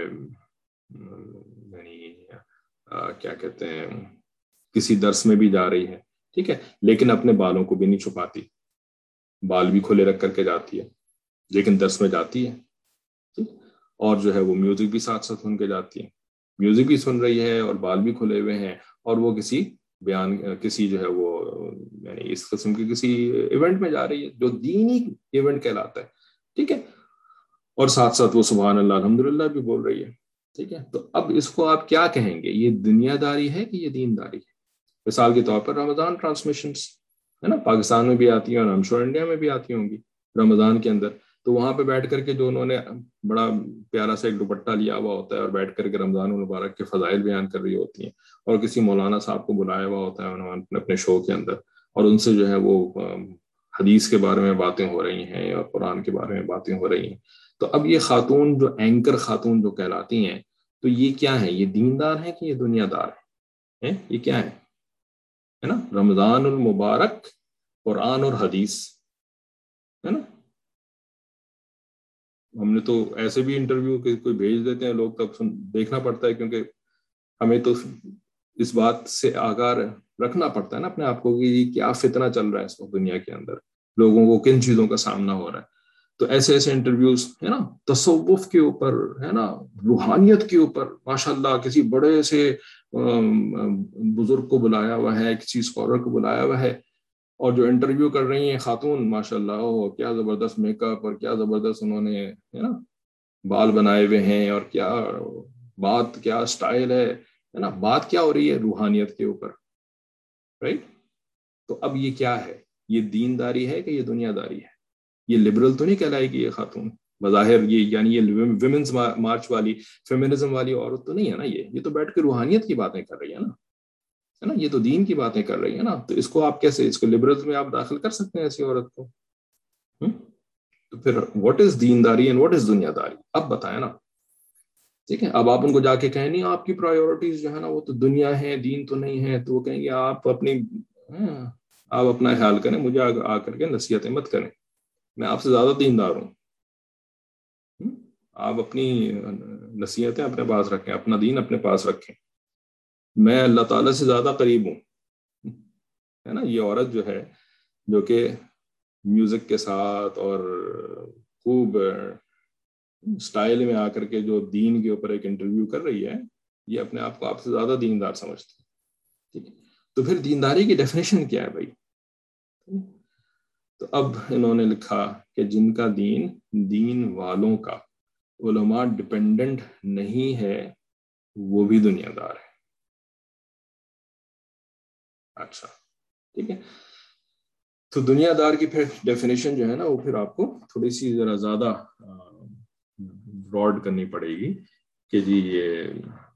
یعنی کیا کہتے ہیں کسی درس میں بھی جا رہی ہے، ٹھیک ہے، لیکن اپنے بالوں کو بھی نہیں چھپاتی، بال بھی کھلے رکھ کر کے جاتی ہے، لیکن درس میں جاتی ہے. ٹھیک. اور جو ہے وہ میوزک بھی ساتھ ساتھ سن کے جاتی ہے، میوزک بھی سن رہی ہے اور بال بھی کھلے ہوئے ہیں، اور وہ کسی بیان کسی جو ہے وہ یعنی اس قسم کی کسی ایونٹ میں جا رہی ہے جو دینی ایونٹ کہلاتا ہے. ٹھیک ہے. اور ساتھ ساتھ وہ سبحان اللہ الحمدللہ بھی بول رہی ہے. ٹھیک ہے. تو اب اس کو آپ کیا کہیں گے؟ یہ دنیا داری ہے کہ یہ دین داری ہے؟ مثال کے طور پر رمضان ٹرانسمیشنز ہے نا، پاکستان میں بھی آتی ہیں اور ہم شور انڈیا میں بھی آتی ہوں گی رمضان کے اندر. تو وہاں پہ بیٹھ کر کے جو انہوں نے بڑا پیارا سا ایک دوپٹہ لیا ہوا ہوتا ہے اور بیٹھ کر کے رمضان المبارک کے فضائل بیان کر رہی ہوتی ہیں، اور کسی مولانا صاحب کو بلایا ہوا ہوتا ہے انہوں نے اپنے شو کے اندر، اور ان سے جو ہے وہ حدیث کے بارے میں باتیں ہو رہی ہیں اور قرآن کے بارے میں باتیں ہو رہی ہیں. تو اب یہ خاتون جو اینکر خاتون جو کہلاتی ہیں، تو یہ کیا ہے؟ یہ دیندار ہیں کہ یہ دنیا دار ہیں؟ یہ کیا ہے ہے نا؟ رمضان المبارک، قرآن اور حدیث، ہے نا. ہم نے تو ایسے بھی انٹرویو کوئی بھیج دیتے ہیں لوگ، تب دیکھنا پڑتا ہے، کیونکہ ہمیں تو اس بات سے آگاہ رکھنا پڑتا ہے نا اپنے آپ کو کہ کیا فتنہ چل رہا ہے اس وقت دنیا کے اندر، لوگوں کو کن چیزوں کا سامنا ہو رہا ہے. تو ایسے ایسے انٹرویوز ہے نا، تصوف کے اوپر ہے نا، روحانیت کے اوپر ماشاءاللہ کسی بڑے سے بزرگ کو بلایا ہوا ہے، کسی اسکالر کو بلایا ہوا ہے، اور جو انٹرویو کر رہی ہیں خاتون ماشاءاللہ او کیا زبردست میک اپ اور کیا زبردست انہوں نے ہے نا بال بنائے ہوئے ہیں، اور کیا بات، کیا سٹائل ہے ہے نا، بات کیا ہو رہی ہے؟ روحانیت کے اوپر، رائٹ. تو اب یہ کیا ہے؟ یہ دینداری ہے کہ یہ دنیا داری ہے؟ یہ لبرل تو نہیں کہلائے گی یہ خاتون بظاہر، یہ یعنی یہ ویمنز مارچ والی فیمنزم والی عورت تو نہیں ہے نا، یہ یہ تو بیٹھ کے روحانیت کی باتیں کر رہی ہے نا، ہے نا، یہ تو دین کی باتیں کر رہی ہے نا. تو اس کو آپ کیسے، اس کو لبرلز میں آپ داخل کر سکتے ہیں ایسی عورت کو؟ تو پھر واٹ از دینداری اینڈ واٹ از دنیا داری؟ اب بتائیں نا. ٹھیک ہے. اب آپ ان کو جا کے کہیں نہیں آپ کی پرائیورٹیز جو ہے نا وہ تو دنیا ہے دین تو نہیں ہے, تو وہ کہیں گے آپ اپنی ہاں, آپ اپنا خیال کریں, مجھے آ کر کے نصیحتیں مت کریں, میں آپ سے زیادہ دیندار ہوں. آپ اپنی نصیحتیں اپنے پاس رکھیں, اپنا دین اپنے پاس رکھیں, میں اللہ تعالیٰ سے زیادہ قریب ہوں. ہے نا. یہ عورت جو ہے جو کہ میوزک کے ساتھ اور خوب سٹائل میں آ کر کے جو دین کے اوپر ایک انٹرویو کر رہی ہے, یہ اپنے آپ کو آپ سے زیادہ دیندار سمجھتی ہے. ٹھیک ہے, تو پھر دینداری کی ڈیفینیشن کیا ہے بھائی؟ تو اب انہوں نے لکھا کہ جن کا دین دین والوں کا علماء ڈپینڈنٹ نہیں ہے وہ بھی دنیا دار ہے. اچھا ٹھیک ہے, تو دنیا دار کی پھر ڈیفینیشن جو ہے نا وہ پھر آپ کو تھوڑی سی ذرا زیادہ براڈ کرنی پڑے گی کہ جی یہ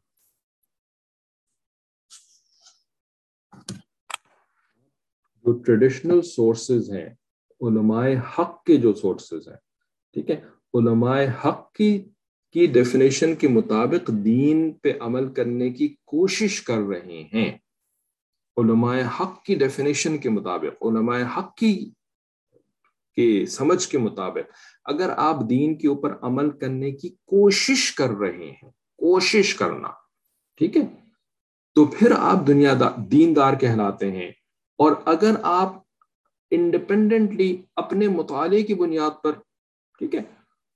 جو ٹریڈیشنل سورسز ہیں علماء حق کے جو سورسز ہیں, ٹھیک ہے, علماء حق کی کی ڈیفینیشن کے مطابق دین پہ عمل کرنے کی کوشش کر رہے ہیں. علماء حق کی ڈیفینیشن کے مطابق, علماء حق کی کے سمجھ کے مطابق اگر آپ دین کے اوپر عمل کرنے کی کوشش کر رہے ہیں, کوشش کرنا, ٹھیک ہے, تو پھر آپ دنیا دار دیندار کہلاتے ہیں. اور اگر آپ انڈیپینڈنٹلی اپنے مطالعے کی بنیاد پر, ٹھیک ہے,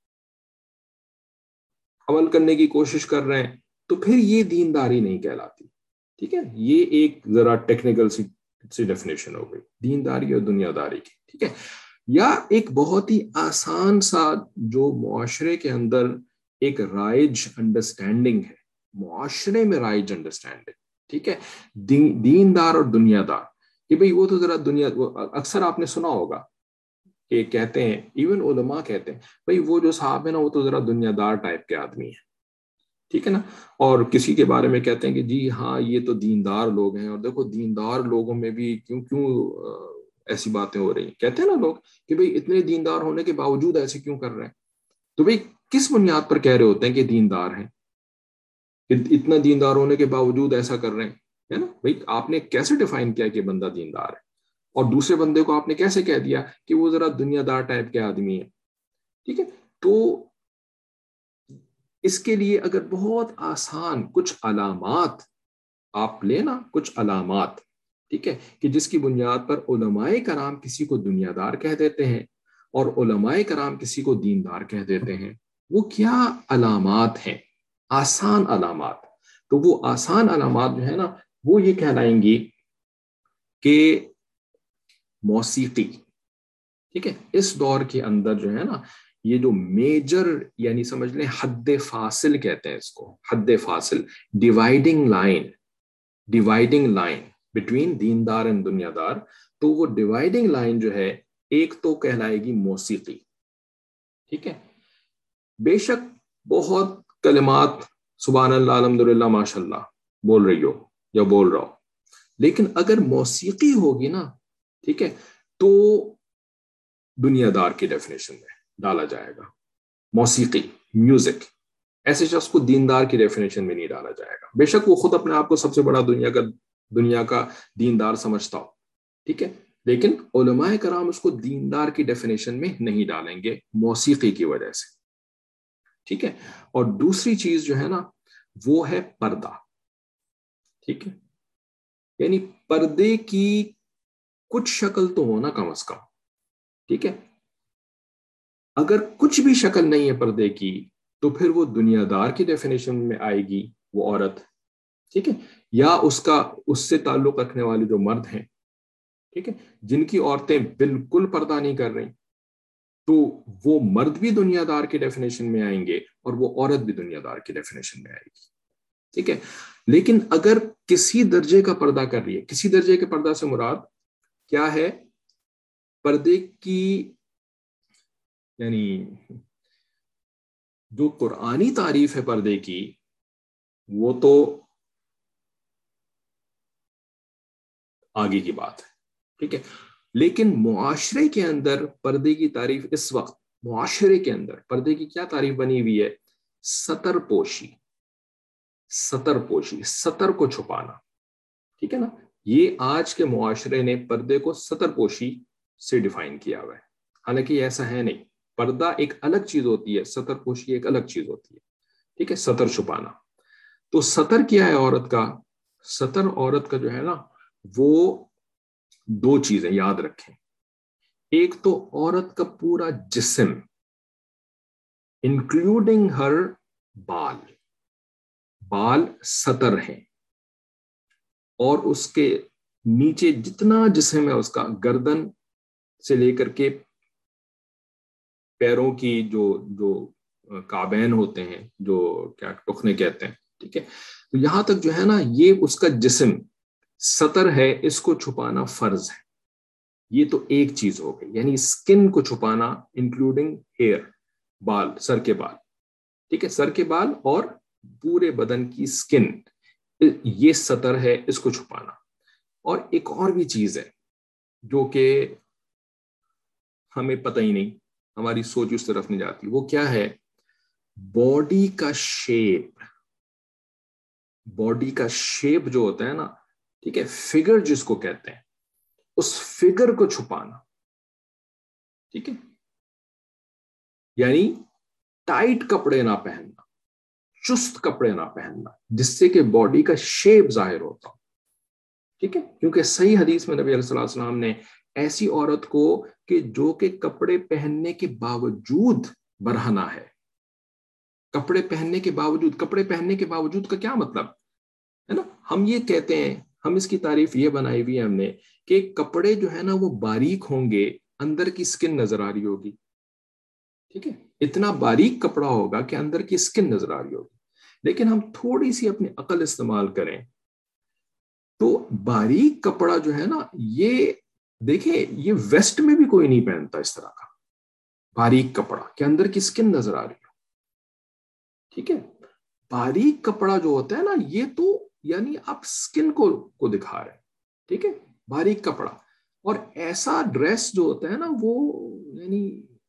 عمل کرنے کی کوشش کر رہے ہیں تو پھر یہ دینداری نہیں کہلاتی. ٹھیک ہے, یہ ایک ذرا ٹیکنیکل سی سی ڈیفینیشن ہو گئی دینداری اور دنیا داری کی. ٹھیک ہے, یا ایک بہت ہی آسان سا جو معاشرے کے اندر ایک رائج انڈرسٹینڈنگ ہے, معاشرے میں رائج انڈرسٹینڈنگ, ٹھیک ہے, دین, دیندار اور دنیا دار, کہ بھئی وہ تو ذرا دنیا, اکثر آپ نے سنا ہوگا کہ کہتے ہیں, ایون علماء کہتے ہیں بھئی وہ جو صاحب ہے نا وہ تو ذرا دنیا دار ٹائپ کے آدمی ہیں. ٹھیک ہے نا, اور کسی کے بارے میں کہتے ہیں کہ جی ہاں یہ تو دیندار لوگ ہیں, اور دیکھو دیندار لوگوں میں بھی کیوں کیوں ایسی باتیں ہو رہی ہیں. کہتے ہیں نا لوگ کہ بھئی اتنے دیندار ہونے کے باوجود ایسے کیوں کر رہے ہیں. تو بھئی کس بنیاد پر کہہ رہے ہوتے ہیں کہ دیندار ہیں, اتنا دیندار ہونے کے باوجود ایسا کر رہے ہیں, ہے نا. بھئی آپ نے کیسے ڈیفائن کیا کہ بندہ دیندار ہے, اور دوسرے بندے کو آپ نے کیسے کہہ دیا کہ وہ ذرا دنیا دار ٹائپ کے آدمی ہے. ٹھیک ہے, تو اس کے لیے اگر بہت آسان کچھ علامات آپ لینا, کچھ علامات, ٹھیک ہے, کہ جس کی بنیاد پر علماء کرام کسی کو دنیا دار کہہ دیتے ہیں اور علماء کرام کسی کو دیندار کہہ دیتے ہیں, وہ کیا علامات ہیں؟ آسان علامات. تو وہ آسان علامات جو ہے نا وہ یہ کہلائیں گی کہ موسیقی, ٹھیک ہے, اس دور کے اندر جو ہے نا یہ جو میجر یعنی سمجھ لیں حد فاصل کہتے ہیں اس کو, حد فاصل, dividing line, dividing line between دیندار اینڈ دنیا دار. تو وہ ڈیوائڈنگ لائن جو ہے ایک تو کہلائے گی موسیقی. ٹھیک ہے, بے شک بہت کلمات سبحان اللہ الحمدللہ ماشاء اللہ بول رہی ہو یا بول رہا ہو, لیکن اگر موسیقی ہوگی نا, ٹھیک ہے, تو دنیا دار کی ڈیفینیشن میں ڈالا جائے گا. موسیقی, میوزک, ایسے شخص کو دیندار کی ڈیفینیشن میں نہیں ڈالا جائے گا, بے شک وہ خود اپنے آپ کو سب سے بڑا دنیا کا دنیا کا دیندار سمجھتا ہو. ٹھیک ہے, لیکن علماء کرام اس کو دیندار کی ڈیفینیشن میں نہیں ڈالیں گے موسیقی کی وجہ سے. ٹھیک ہے, اور دوسری چیز جو ہے نا وہ ہے پردہ. ٹھیک ہے, یعنی پردے کی کچھ شکل تو ہونا کم از کم. ٹھیک ہے, اگر کچھ بھی شکل نہیں ہے پردے کی تو پھر وہ دنیا دار کی ڈیفینیشن میں آئے گی وہ عورت. ٹھیک ہے, یا اس کا اس سے تعلق رکھنے والے جو مرد ہیں, ٹھیک ہے, جن کی عورتیں بالکل پردہ نہیں کر رہی, تو وہ مرد بھی دنیا دار کی ڈیفینیشن میں آئیں گے اور وہ عورت بھی دنیا دار کی ڈیفینیشن میں آئے گی. ٹھیک ہے, لیکن اگر کسی درجے کا پردہ کر رہی ہے, کسی درجے کے پردہ سے مراد کیا ہے؟ پردے کی یعنی جو قرآنی تعریف ہے پردے کی وہ تو آگے کی بات ہے. ٹھیک ہے, لیکن معاشرے کے اندر پردے کی تعریف اس وقت معاشرے کے اندر پردے کی کیا تعریف بنی ہوئی ہے؟ ستر پوشی. سطر پوشی، سطر کو چھپانا، ٹھیک ہے نا. یہ آج کے معاشرے نے پردے کو سطر پوشی سے ڈیفائن کیا ہوا ہے، حالانکہ یہ ایسا ہے نہیں. پردہ ایک الگ چیز ہوتی ہے، سطر پوشی ایک الگ چیز ہوتی ہے. ٹھیک ہے، سطر چھپانا. تو سطر کیا ہے عورت کا؟ سطر عورت کا جو ہے نا وہ دو چیزیں یاد رکھیں. ایک تو عورت کا پورا جسم انکلوڈنگ ہر بال، بال سطر ہیں، اور اس کے نیچے جتنا جسم ہے اس کا، گردن سے لے کر کے پیروں کی جو جو کعبین ہوتے ہیں، جو کیا ٹخنے کہتے ہیں، ٹھیک ہے، تو یہاں تک جو ہے نا یہ اس کا جسم سطر ہے، اس کو چھپانا فرض ہے. یہ تو ایک چیز ہو گئی، یعنی اسکن کو چھپانا انکلوڈنگ ہیئر، بال، سر کے بال. ٹھیک ہے، سر کے بال اور پورے بدن کی اسکن، یہ سطر ہے، اس کو چھپانا. اور ایک اور بھی چیز ہے جو کہ ہمیں پتہ ہی نہیں، ہماری سوچ اس طرف نہیں جاتی. وہ کیا ہے؟ باڈی کا شیپ. باڈی کا شیپ جو ہوتا ہے نا، ٹھیک ہے، فگر جس کو کہتے ہیں، اس فگر کو چھپانا. ٹھیک ہے، یعنی ٹائٹ کپڑے نہ پہننا، چست کپڑے نہ پہننا، جس سے کہ باڈی کا شیپ ظاہر ہوتا. ٹھیک ہے، کیونکہ صحیح حدیث میں نبی علیہ السلام نے ایسی عورت کو کہ جو کہ کپڑے پہننے کے باوجود برہنہ ہے، کپڑے پہننے کے باوجود، کپڑے پہننے کے باوجود کا کیا مطلب ہے نا؟ ہم یہ کہتے ہیں، ہم اس کی تعریف یہ بنائی ہوئی ہے ہم نے کہ کپڑے جو ہے نا وہ باریک ہوں گے، اندر کی سکن نظر آ رہی ہوگی. ٹھیک ہے، اتنا باریک کپڑا ہوگا کہ اندر کی سکن نظر آ رہی ہوگی. لیکن ہم تھوڑی سی اپنی عقل استعمال کریں تو باریک کپڑا جو ہے نا، یہ دیکھیں، یہ ویسٹ میں بھی کوئی نہیں پہنتا اس طرح کا باریک کپڑا کہ اندر کی سکن نظر آ رہی ہو. ٹھیک ہے، باریک کپڑا جو ہوتا ہے نا، یہ تو یعنی آپ سکن کو کو دکھا رہے ہیں. ٹھیک ہے، باریک کپڑا. اور ایسا ڈریس جو ہوتا ہے نا وہ یعنی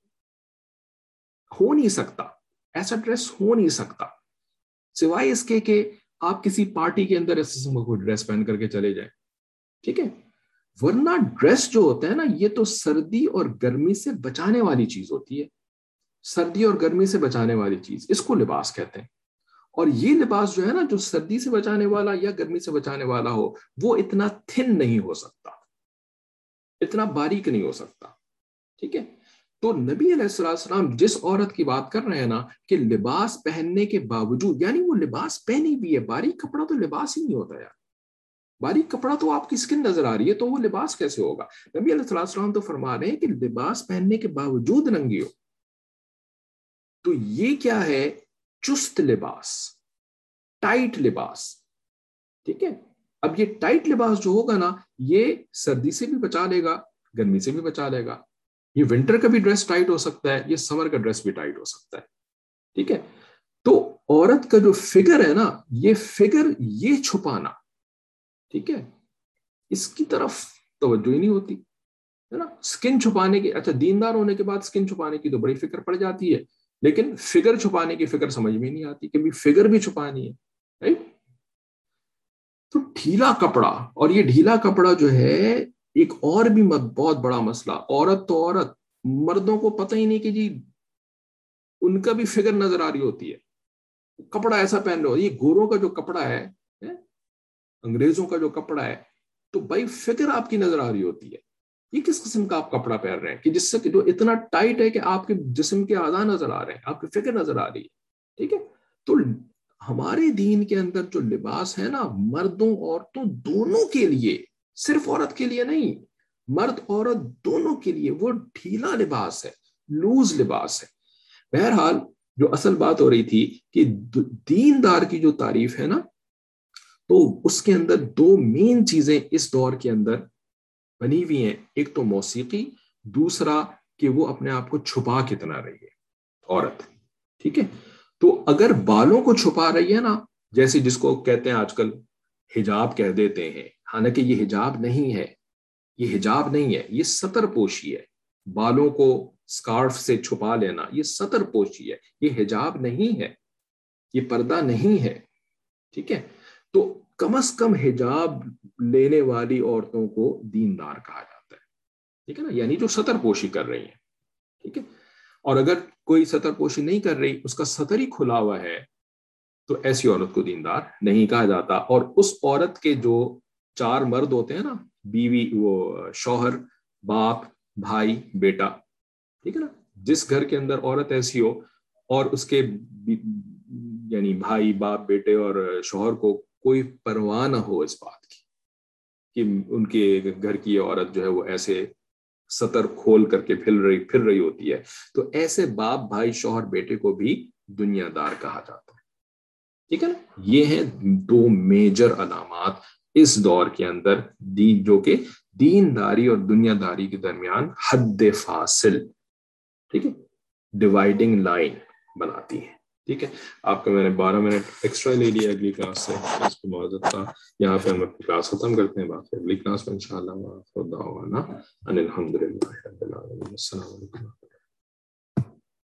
ہو نہیں سکتا، ایسا ڈریس ہو نہیں سکتا سوائے اس کے کہ آپ کسی پارٹی کے اندر اس قسم کا کوئی ڈریس پہن کر کے چلے جائیں. ٹھیک ہے، ورنہ ڈریس جو ہوتا ہے نا یہ تو سردی اور گرمی سے بچانے والی چیز ہوتی ہے. سردی اور گرمی سے بچانے والی چیز، اس کو لباس کہتے ہیں. اور یہ لباس جو ہے نا، جو سردی سے بچانے والا یا گرمی سے بچانے والا ہو، وہ اتنا تھن نہیں ہو سکتا، اتنا باریک نہیں ہو سکتا. ٹھیک ہے، تو نبی علیہ السلام جس عورت کی بات کر رہے ہیں نا کہ لباس پہننے کے باوجود، یعنی وہ لباس پہنی بھی ہے، باریک کپڑا تو لباس ہی نہیں ہوتا یار. باریک کپڑا تو آپ کی سکن نظر آ رہی ہے، تو وہ لباس کیسے ہوگا؟ نبی علیہ السلام تو فرما رہے ہیں کہ لباس پہننے کے باوجود ننگی ہو. تو یہ کیا ہے؟ چست لباس، ٹائٹ لباس. ٹھیک ہے، اب یہ ٹائٹ لباس جو ہوگا نا، یہ سردی سے بھی بچا لے گا، گرمی سے بھی بچا لے گا. یہ ونٹر کا بھی ڈریس ٹائٹ ہو سکتا ہے، یہ سمر کا ڈریس بھی ٹائٹ ہو سکتا ہے. ٹھیک ہے، تو عورت کا جو فگر ہے نا، یہ فگر یہ چھپانا، ٹھیک ہے، اس کی طرف توجہ ہی نہیں ہوتی ہے نا. سکن چھپانے کی، اچھا دیندار ہونے کے بعد سکن چھپانے کی تو بڑی فکر پڑ جاتی ہے، لیکن فگر چھپانے کی فکر سمجھ میں نہیں آتی کہ فگر بھی چھپانی ہے. تو ڈھیلا کپڑا، اور یہ ڈھیلا کپڑا جو ہے ایک اور بھی بہت بڑا مسئلہ. عورت تو عورت، مردوں کو پتہ ہی نہیں کہ جی ان کا بھی فگر نظر آ رہی ہوتی ہے، کپڑا ایسا پہن رہے ہو. یہ گوروں کا جو کپڑا ہے، انگریزوں کا جو کپڑا ہے، تو بھائی فگر آپ کی نظر آ رہی ہوتی ہے. یہ کس قسم کا آپ کپڑا پہن رہے ہیں کہ جس سے جو اتنا ٹائٹ ہے کہ آپ کے جسم کے اعضاء نظر آ رہے ہیں، آپ کی فگر نظر آ رہی ہے. ٹھیک ہے، تو ہمارے دین کے اندر جو لباس ہے نا، مردوں عورتوں دونوں کے لیے، صرف عورت کے لیے نہیں، مرد عورت دونوں کے لیے وہ ڈھیلا لباس ہے، لوز لباس ہے. بہرحال جو اصل بات ہو رہی تھی کہ دیندار کی جو تعریف ہے نا، تو اس کے اندر دو مین چیزیں اس دور کے اندر بنی ہوئی ہیں. ایک تو موسیقی، دوسرا کہ وہ اپنے آپ کو چھپا کتنا رہی ہے عورت. ٹھیک ہے، تو اگر بالوں کو چھپا رہی ہے نا، جیسے جس کو کہتے ہیں آج کل حجاب کہہ دیتے ہیں، حالانکہ یہ حجاب نہیں ہے، یہ حجاب نہیں ہے، یہ سطر پوشی ہے. بالوں کو سکارف سے چھپا لینا یہ سطر پوشی ہے، یہ حجاب نہیں ہے، یہ پردہ نہیں ہے. ٹھیک ہے. تو کم از کم حجاب لینے والی عورتوں کو دیندار کہا جاتا ہے. ٹھیک ہے نا, یعنی جو ستر پوشی کر رہی ہیں. ٹھیک ہے, اور اگر کوئی ستر پوشی نہیں کر رہی, اس کا ستر ہی کھلا ہوا ہے, تو ایسی عورت کو دیندار نہیں کہا جاتا. اور اس عورت کے جو چار مرد ہوتے ہیں نا, بیوی, وہ شوہر, باپ, بھائی, بیٹا, ٹھیک ہے نا, جس گھر کے اندر عورت ایسی ہو اور اس کے یعنی بھائی, باپ, بیٹے اور شوہر کو کوئی پرواہ نہ ہو اس بات کی کہ ان کے گھر کی عورت جو ہے وہ ایسے ستر کھول کر کے پھر رہی پھر رہی ہوتی ہے, تو ایسے باپ, بھائی, شوہر, بیٹے کو بھی دنیا دار کہا جاتا ہے. ٹھیک ہے نا, یہ ہیں دو میجر علامات اس دور کے اندر دین, جو کہ دینداری اور دنیا داری کے درمیان حد فاصل, ٹھیک ہے, ڈیوائڈنگ لائن بناتی ہیں. ٹھیک ہے, آپ کا میں نے بارہ منٹ ایکسٹرا لے لیا اگلی کلاس سے, اس کو معذرت تھا. یہاں پہ ہم اپنی کلاس ختم کرتے ہیں, بات اگلی کلاس میں انشاءاللہ. الحمد للہ. السلام علیکم.